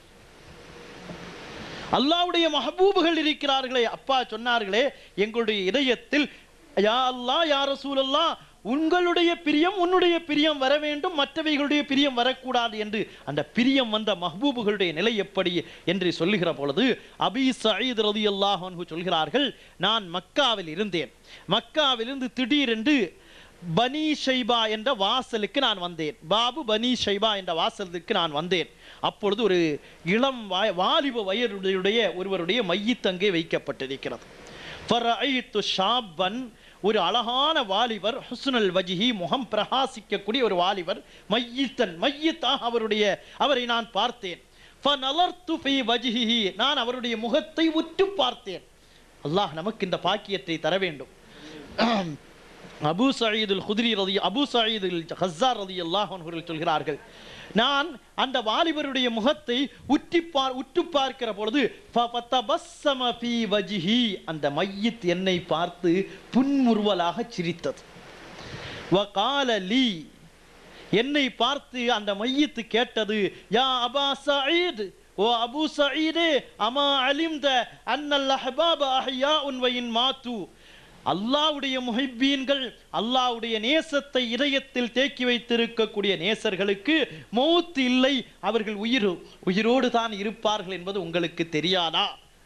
அல்லாஹ்வுடைய மஹபூபுகள் இருக்கிறார்களே, அப்பா சொன்னார்களே, எங்களுடைய இதயத்தில் யா அல்லாஹ் யா ரசூலல்லாஹ் உங்களுடைய பிரியம் உன்னுடைய பிரியம் வர வேண்டும், மற்றவைகளுடைய பிரியம் வரக்கூடாது என்று அந்த பிரியம் வந்த மஹ்பூபுகளுடைய நிலை எப்படி என்று சொல்லுகிற பொழுது அபீ சயீத் ரலியல்லாஹு அன்ஹு சொல்கிறார்கள், நான் மக்காவில் இருந்தேன். மக்காவிலிருந்து திடீரென்று பனி ஷைபா என்ற வாசலுக்கு நான் வந்தேன். பாபு பனி ஷைபா என்ற வாசலுக்கு நான் வந்தேன். அப்பொழுது ஒரு இளம் வாலிப வயதுடைய ஒருவருடைய மையத் அங்கே வைக்கப்பட்டிருக்கிறது. ஃபரஐது ஷாபன், ஒரு அழகான வாலிபர், ஹுஸ்னுல் வஜ்ஹி, முகம் பிரகாசிக்கக்கூடிய ஒரு வாலிபர், மையத்தாக அவரை நான் பார்த்தேன். ஃபனலர்து ஃபீ வஜ்ஹிஹி, நான் அவருடைய முகத்தை உற்று பார்த்தேன். அல்லாஹ் நமக்கு இந்த பாக்கியத்தை தர வேண்டும். அபூ சயீதுல் குத்ரி அபூ சயீதுல் ஹஸ்ஸார் ரலியல்லாஹு அன்ஹு சொல்கிறார்கள், நான் அந்த வாலிபருடைய முகத்தை உற்று பார்க்கிற பொழுது ஃபதபஸ்ஸம ஃபீ வஜ்ஹி, அந்த மையத் என்னை பார்த்து புன்முறுவலாக சிரித்தது. வகால லீ, என்னை பார்த்து அந்த மையத்து கேட்டது, யா அபா சயீத், ஓ அபூ சயீதே, அமா அலிம்த அன்னல் அஹ்பாப அஹ்யாஉன் வ இன் மாது, அல்லாஹ்வுடைய முஹிப்பீன்கள், அல்லாஹ்வுடைய நேசத்தை இதயத்தில் தேக்கி வைத்திருக்கக்கூடிய நேசர்களுக்கு மௌத் இல்லை, அவர்கள் உயிரோடு தான் இருப்பார்கள் என்பது உங்களுக்கு தெரியாதா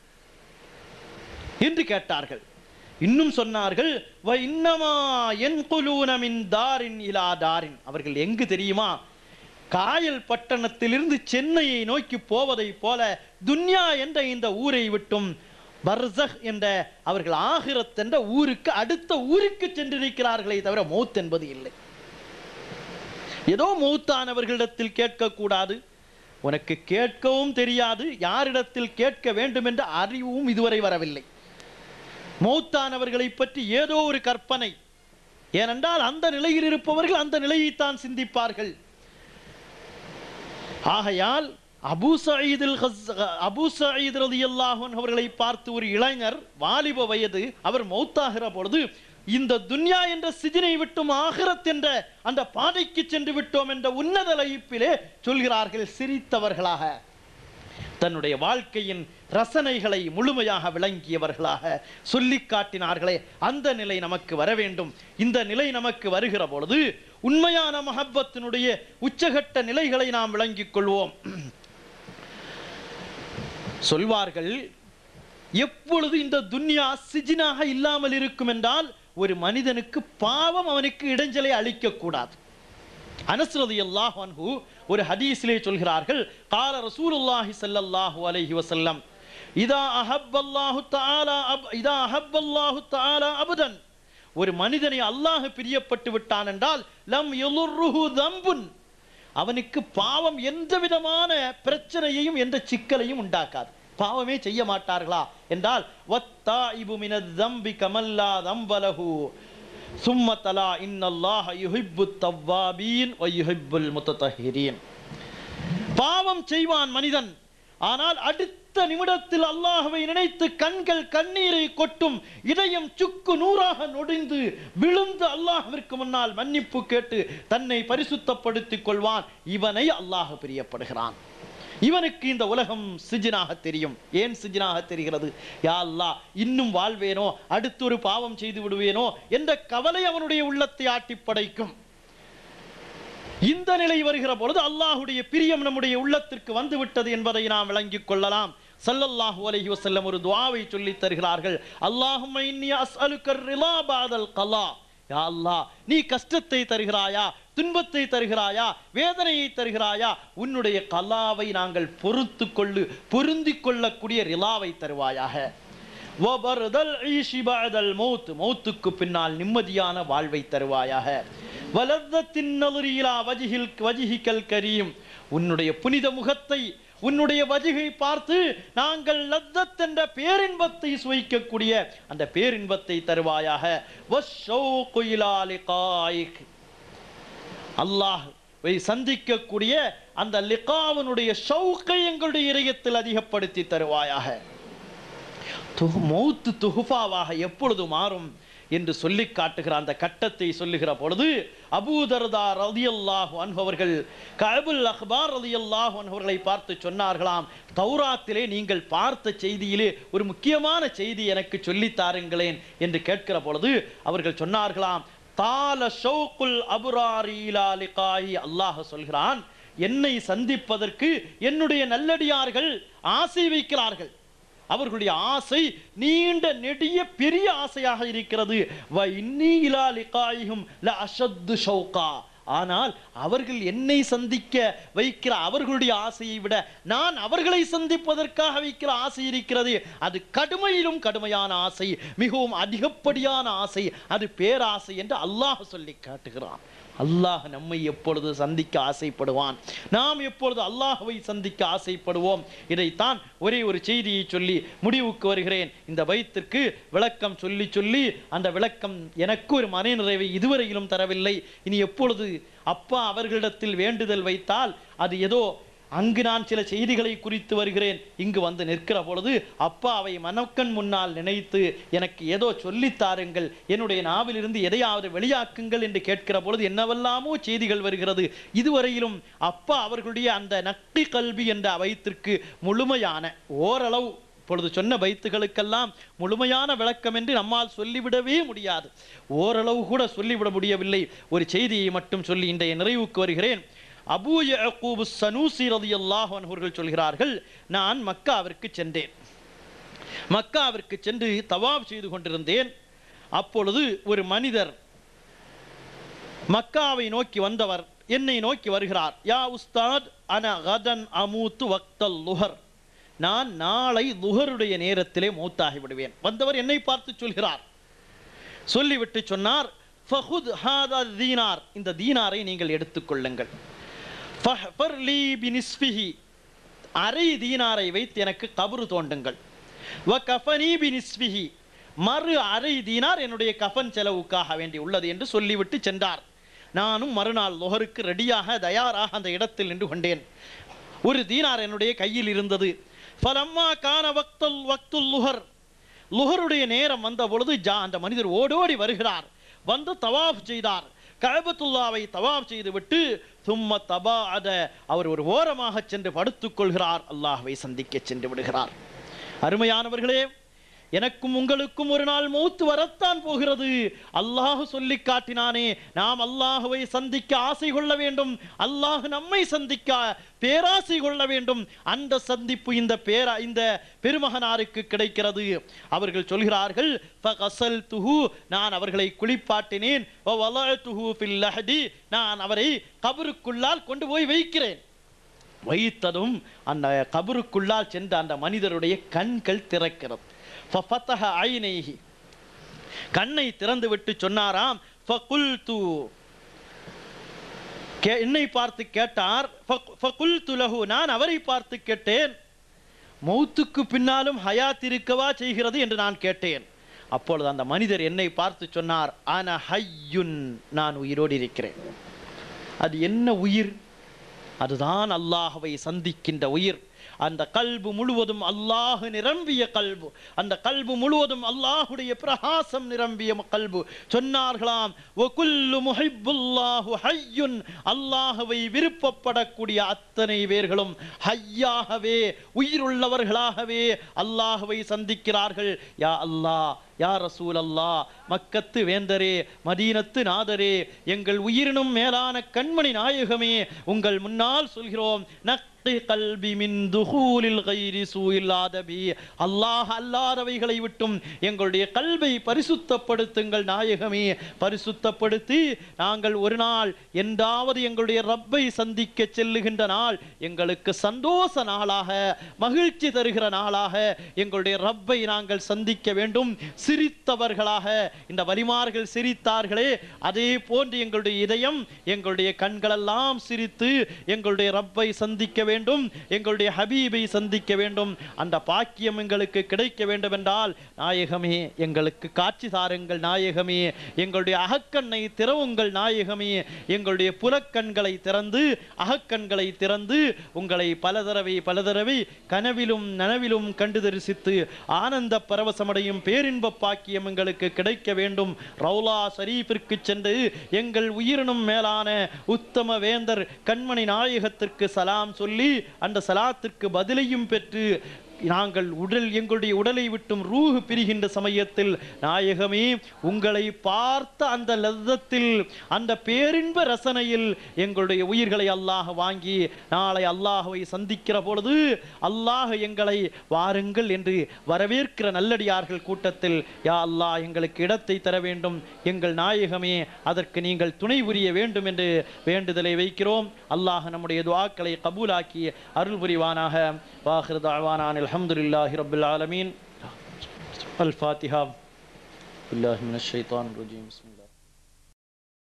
என்று கேட்டார்கள். இன்னும் சொன்னார்கள், வ இன்னமா யன்குலூன மின் தாரின் இலா தாரின், அவர்கள் எங்கு தெரியுமா? காயல் பட்டணத்திலிருந்து சென்னையை நோக்கி போவதை போல துன்யா என்ற இந்த ஊரை விட்டும் பர்ஸக் என்ற அவர்கள் ஆகிரத் என்ற ஊருக்கு, அடுத்த ஊருக்கு சென்றிருக்கிறார்களே தவிர மௌத் என்பது இல்லை. ஏதோ மௌத்தானவர்களிடத்தில் கேட்கக்கூடாது, உனக்கு கேட்கவும் தெரியாது, யாரிடத்தில் கேட்க வேண்டும் என்ற அறிவும் இதுவரை வரவில்லை. மௌத்தானவர்களை பற்றி ஏதோ ஒரு கற்பனை, ஏனென்றால் அந்த நிலையில் இருப்பவர்கள் அந்த நிலையைத்தான் சிந்திப்பார்கள். ஆகையால் அபூ சயீத் ரலியல்லாஹு அன்ஹு அவர்களை பார்த்து ஒரு இளைஞர், வாலிப வயது, அவர் மௌத்தாகிற பொழுது இந்த துன்யா என்ற சிஜினை விட்டும் ஆகிரத் என்ற அந்த பாதைக்கு சென்று விட்டோம் என்ற உன்னத லயிப்பிலே சொல்கிறார்கள், சிரித்தவர்களாக, தன்னுடைய வாழ்க்கையின் ரசனைகளை முழுமையாக விளங்கியவர்களாக சொல்லி காட்டினார்களே. அந்த நிலை நமக்கு வர வேண்டும். இந்த நிலை நமக்கு வருகிற பொழுது உண்மையான மஹப்பத்தினுடைய உச்சகட்ட நிலைகளை நாம் விளங்கிக் கொள்வோம். சொல்வார்கள், எப்பொழுது இந்த துன்யா சிஜினாக இல்லாமல் இருக்கும் என்றால் ஒரு மனிதனுக்கு பாவம் அவனுக்கு இடைஞ்சலை அளிக்க கூடாது. அனஸ் ரலியல்லாஹு அன்ஹு ஒரு ஹதீஸிலே சொல்கிறார்கள், கால ரசூலுல்லாஹி ஸல்லல்லாஹு அலைஹி வஸல்லம், இதா அஹப்பல்லாஹு தஆலா அபதன், ஒரு மனிதனை அல்லாஹ் பிரியப்பட்டு விட்டான் என்றால் லம் யலுர்ருஹு தம்புன், அவனுக்கு பாவம் எந்த விதமான பிரச்சனையையும் எந்த சிக்கலையும் உண்டாக்காது. பாவமே செய்ய மாட்டார்களா என்றால் வத்தாயிபு மினத் தம்பி கமல்லா தம்பலஹு சும்ம தலா இன்னல்லாஹ யுஹிப்புத் தவ்வாபீன் வ யுஹிப்புல் முத்ததஹிரீன். பாவம் செய்வான் மனிதன், ஆனால் அடுத்த நிமிடத்தில் அல்லாஹ்வை நினைத்து கண்கள் கண்ணீரை கொட்டும், இதயம் சுக்கு நூறாக நொடிந்து விழுந்து அல்லாஹ்விற்கு முன்னால் மன்னிப்பு கேட்டு தன்னை பரிசுத்தப்படுத்திக் கொள்வான். இவனை அல்லாஹ் பிரியப்படுகிறான். இவனுக்கு இந்த உலகம் சிஜினாக தெரியும். ஏன் சிஜினாக தெரிகிறது? யா அல்லாஹ், இன்னும் வாழ்வேனோ, அடுத்து ஒரு பாவம் செய்து விடுவேனோ என்ற கவலை அவனுடைய உள்ளத்தை ஆட்டி படைக்கும். இந்த நிலை வருகிற பொழுது அல்லாஹுடைய பிரியம் நம்முடைய உள்ளத்திற்கு வந்து விட்டது என்பதை நாம் விளங்கிக் கொள்ளலாம். ஸல்லல்லாஹு அலைஹி வஸல்லம் ஒரு துஆவை சொல்லி தருகிறார்கள். அல்லாஹும்ம இன்னி அஸ்அலுக ரிலா பஅதல் கலா. யா அல்லாஹ், நீ கஷ்டத்தை தருகிறாயா, துன்பத்தை தருகிறாயா, வேதனையை தருகிறாயா, உன்னுடைய கலாவை நாங்கள் பொருந்திக் கொள்ளக்கூடிய ரிலாவை தருவாயாக. வபர்தல் ஈஷி பஅதல் மௌத், மௌத்துக்கு பின்னால் நிம்மதியான வாழ்வை தருவாயாக. வலத்தத்தின் நதுரி இலா வஜிஹிகல் கரீம், உன்னுடைய புனித முகத்தை, உன்னுடைய வஜிகை பார்த்து நாங்கள் லத்தத் என்ற பேரின்பத்தை சுவைக்கக்கூடிய அந்த பேரின்பத்தை தருவாயாக. வஷ்ஷௌகு இலா லிகாயிக், அல்லாஹ்வை சந்திக்கக்கூடிய அந்த லிகாவினுடைய ஷௌகை எங்களுடைய இதயத்தில் அதிகப்படுத்தி தருவாயாக. மௌத்து துஹுஃபாவாக எப்பொழுது மாறும் என்று சொல்லி காட்டுகிற அந்த கட்டத்தை சொல்லுகிற பொழுது அபூ தர்தா ரலியல்லாஹு அன்ஹு அவர்கள் கஅபுல் அக்பார் ரலியல்லாஹு அன்ஹு அவர்களை பார்த்து சொன்னார்களாம், தௌராத்திலே நீங்கள் பார்த்த செய்தியிலே ஒரு முக்கியமான செய்தி எனக்கு சொல்லித் தாருங்களேன் என்று கேட்கிற பொழுது அவர்கள் சொன்னார்களாம், தால ஷௌகுல் அப்ராரி இலா லிகாயி, அல்லாஹ் சொல்கிறான், என்னை சந்திப்பதற்கு என்னுடைய நல்லடியார்கள் ஆசை வைக்கிறார்கள். அவர்களுடைய ஆசை நீண்ட நெடிய பெரிய ஆசையாக இருக்கிறது. வ இன்னி இலா லிகாயிஹும் ல அஷத்து ஷௌகா, ஆனால் அவர்கள் என்னை சந்திக்க வைக்கிற அவர்களுடைய ஆசையை விட நான் அவர்களை சந்திப்பதற்காக வைக்கிற ஆசை இருக்கிறது, அது கடுமையிலும் கடுமையான ஆசை, மிகவும் அதிகப்படியான ஆசை, அது பேராசை என்று அல்லாஹ் சொல்லி காட்டுகிறான். அல்லாஹ் நம்மை எப்பொழுது சந்திக்க ஆசைப்படுவான், நாம் எப்பொழுது அல்லாஹ்வை சந்திக்க ஆசைப்படுவோம். இதைத்தான் ஒரே ஒரு செய்தியை சொல்லி முடிவுக்கு வருகிறேன். இந்த பைத்திற்கு விளக்கம் சொல்லி சொல்லி அந்த விளக்கம் எனக்கு ஒரு மன நிறைவை இதுவரையிலும் தரவில்லை. இனி எப்பொழுது அப்பா அவர்களிடத்தில் வேண்டுதல் வைத்தால் அது ஏதோ அங்கு நான் சில செய்திகளை குறித்து வருகிறேன், இங்கு வந்து நிற்கிற பொழுது அப்பாவை மனக்கண் முன்னால் நினைத்து எனக்கு ஏதோ சொல்லித்தாருங்கள், என்னுடைய நாவிலிருந்து எதையாவது வெளியாக்குங்கள் என்று கேட்கிற பொழுது என்னவெல்லாமோ செய்திகள் வருகிறது. இதுவரையிலும் அப்பா அவர்களுடைய அந்த நக்தி கல்வி என்ற வைத்திற்கு முழுமையான ஓரளவு இப்பொழுது சொன்ன பைத்துகளுக்கெல்லாம் முழுமையான விளக்கம் என்று நம்மால் சொல்லிவிடவே முடியாது, ஓரளவு கூட சொல்லிவிட முடியவில்லை. ஒரு செய்தியை மட்டும் சொல்லி இன்றைய நிறைவுக்கு வருகிறேன். அபூ யஅக்கூப் ஸனூசி ரலியல்லாஹு அன்ஹு அவர்கள் சொல்கிறார்கள், நான் மக்காவிற்கு சென்றேன். மக்காவிற்கு சென்று தவாப் செய்து கொண்டிருந்தேன். அப்பொழுது ஒரு மனிதர் மக்காவை நோக்கி வந்தவர் என்னை நோக்கி வருகிறார். யா உஸ்தாத் அன கதன் அமூத்து வக்தல் லுஹர், நான் நாளை லுஹருடைய நேரத்திலே மௌத்தாகி விடுவேன். வந்தவர் என்னை பார்த்து சொல்கிறார். சொல்லிவிட்டு சொன்னார், ஃபஹுத் ஹாதா தீனார், இந்த தீனாரை நீங்கள் எடுத்துக்கொள்ளுங்கள். ஃபஹ்ஃபர்லி பினிஸ்ஃபிஹி, அரை தீனாரை வைத்து எனக்கு கபரு தோண்டுங்கள். வகஃபனி பினிஸ்ஃபிஹி, மறு அரை தீனார் என்னுடைய கஃபன் செலவுக்காக வேண்டி உள்ளது என்று சொல்லிவிட்டு சென்றார். நானும் மறுநாள் லுஹருக்கு ரெடியாக தயாராக அந்த இடத்தில் நின்று கொண்டேன். ஒரு தீனார் என்னுடைய கையில் இருந்தது. ஃபலம்மா கான வக்துல் லுஹர், லுஹருடைய நேரம் வந்த பொழுது அந்த மனிதர் ஓடோடி வருகிறார். வந்து தவாஃப் செய்தார். கஅபத்துல்லாவை தவாஃப் செய்துவிட்டு சும்ம தபாஅத, அவர் ஒரு ஓரமாக சென்று படுத்துக் கொள்கிறார். அல்லாஹ்வை சந்திக்க சென்று விடுகிறார். அருமையானவர்களே, எனக்கும் உங்களுக்கும் ஒரு நாள் மௌத் வரத்தான் போகிறது. அல்லாஹ் சொல்லி காட்டினானே, நாம் அல்லாஹ்வை சந்திக்க ஆசை கொள்ள வேண்டும், அல்லாஹ் நம்மை சந்திக்க பேராசை கொள்ள வேண்டும். அந்த சந்திப்பு இந்த பெருமகனாருக்கு கிடைக்கிறது. அவர்கள் சொல்கிறார்கள், ஃபகஸல்துஹு, நான் அவர்களை குளிப்பாட்டினேன். வவலஅதுஹு ஃபில் லஹதி, நான் அவரை கபருக்குள்ளால் கொண்டு போய் வைக்கிறேன். வைத்ததும் அந்த கபருக்குள்ளால் சென்ற அந்த மனிதருடைய கண்கள் திறக்கிறது. ஃபஃபதஹ ஐனைஹி, கண்ணை திறந்து விட்டு சொன்னாராம், ஃபகுல்து, என்னை பார்த்து கேட்டார். ஃபகுல்து லஹு, நான் அவரை பார்த்து கேட்டேன், மௌத்துக்கு பின்னாலும் ஹயாத் இருக்கவா செய்கிறது என்று நான் கேட்டேன். அப்பொழுது அந்த மனிதர் என்னை பார்த்து சொன்னார், அன ஹய்யுன், நான் உயிரோடு இருக்கிறேன். அது என்ன உயிர்? அதுதான் அல்லாஹ்வை சந்திக்கின்ற உயிர். அந்த கல்பு முழுவதும் அல்லாஹ் நிரம்பிய கல்பு, அந்த கல்பு முழுவதும் அல்லாஹுடைய பிரகாசம் நிரம்பிய கல்பு. சொன்னார்களாம், வகுல்லு முஹிப்புல்லாஹு ஹய்யுன், அல்லாஹ்வை விருப்பப்படக்கூடிய அத்தனை பேர்களும் ஹய்யாகவே உயிருள்ளவர்களாகவே அல்லாஹ்வை சந்திக்கிறார்கள். யா அல்லாஹ், யா ரசூல் அல்லாஹ், மக்கத்து வேந்தரே, மதீனத்து நாதரே, எங்கள் உயிரினும் மேலான கண்மணி நாயகமே, உங்கள் முன்னால் சொல்கிறோம், கல்பி மின் துஹூலில் கைரி சூஇல் ஆதபி, அல்லாஹ் அல்லாதவைகளை விட்டும் எங்களுடைய கல்வை பரிசுத்தப்படுத்துங்கள் நாயகமே. பரிசுத்தப்படுத்தி நாங்கள் ஒரு நாள் என்றாவது எங்களுடைய ரப்பை சந்திக்க செல்லுகின்ற நாள் எங்களுக்கு சந்தோஷ நாளாக, மகிழ்ச்சி தருகிற நாளாக எங்களுடைய ரப்பை நாங்கள் சந்திக்க வேண்டும். சிரித்தவர்களாக இந்த வலிமார்கள் சிரித்தார்களே, அதே போன்று எங்களுடைய இதயம், எங்களுடைய கண்களெல்லாம் சிரித்து எங்களுடைய ரப்பை சந்திக்க வேண்டும், எங்களுடைய ஹபீபை சந்திக்க வேண்டும். அந்த பாக்கியம் எங்களுக்கு கிடைக்க வேண்டும் என்றால் நாயகமே எங்களுக்கு காட்சி தாருங்கள் நாயகமே. எங்களுடைய அகக்கண்ணை திறவுங்கள் நாயகமே. எங்களுடைய புலக்கண்களை திறந்து, அகக்கண்களை திறந்து உங்களை பல தடவை கனவிலும் நனவிலும் கண்டு தரிசித்து ஆனந்த பரவசமடையும் பேரின்ப பாக்கியம் எங்களுக்கு கிடைக்க வேண்டும். ரவுலா ஷரீஃபிற்கு சென்று எங்கள் உயிரினும் மேலான உத்தம வேந்தர் கண்மணி நாயகத்திற்கு சலாம் சொல்லி அந்த சலாத்திற்கு பதிலையும் பெற்று நாங்கள் எங்களுடைய உடலை விட்டும் ரூஹ் பிரிகின்ற சமயத்தில் நாயகமே உங்களை பார்த்த அந்த லzzத்தில், அந்த பேரின்ப ரசனையில் எங்களுடைய உயிர்களை அல்லாஹ் வாங்கி நாளை அல்லாஹ்வை சந்திக்கிற பொழுது அல்லாஹ் எங்களை வாருங்கள் என்று வரவேற்கிற நல்லடியார்கள் கூட்டத்தில் யா அல்லாஹ் எங்களுக்கு இடத்தை தர வேண்டும். எங்கள் நாயகமே அதற்கு நீங்கள் துணை புரிய வேண்டும் என்று வேண்டுதலை வைக்கிறோம். அல்லாஹ் நம்முடைய துஆக்களை கபூலாக்கி அருள் புரிவானாக. வாஹிர் தஅவானா அல்ஹம்துலில்லாஹி ரப்பில் ஆலமீன். அல் ஃபாத்திஹா. பில்லாஹி மினஷ் ஷைத்தானிர் ரஜீம். பிஸ்மில்லாஹ்.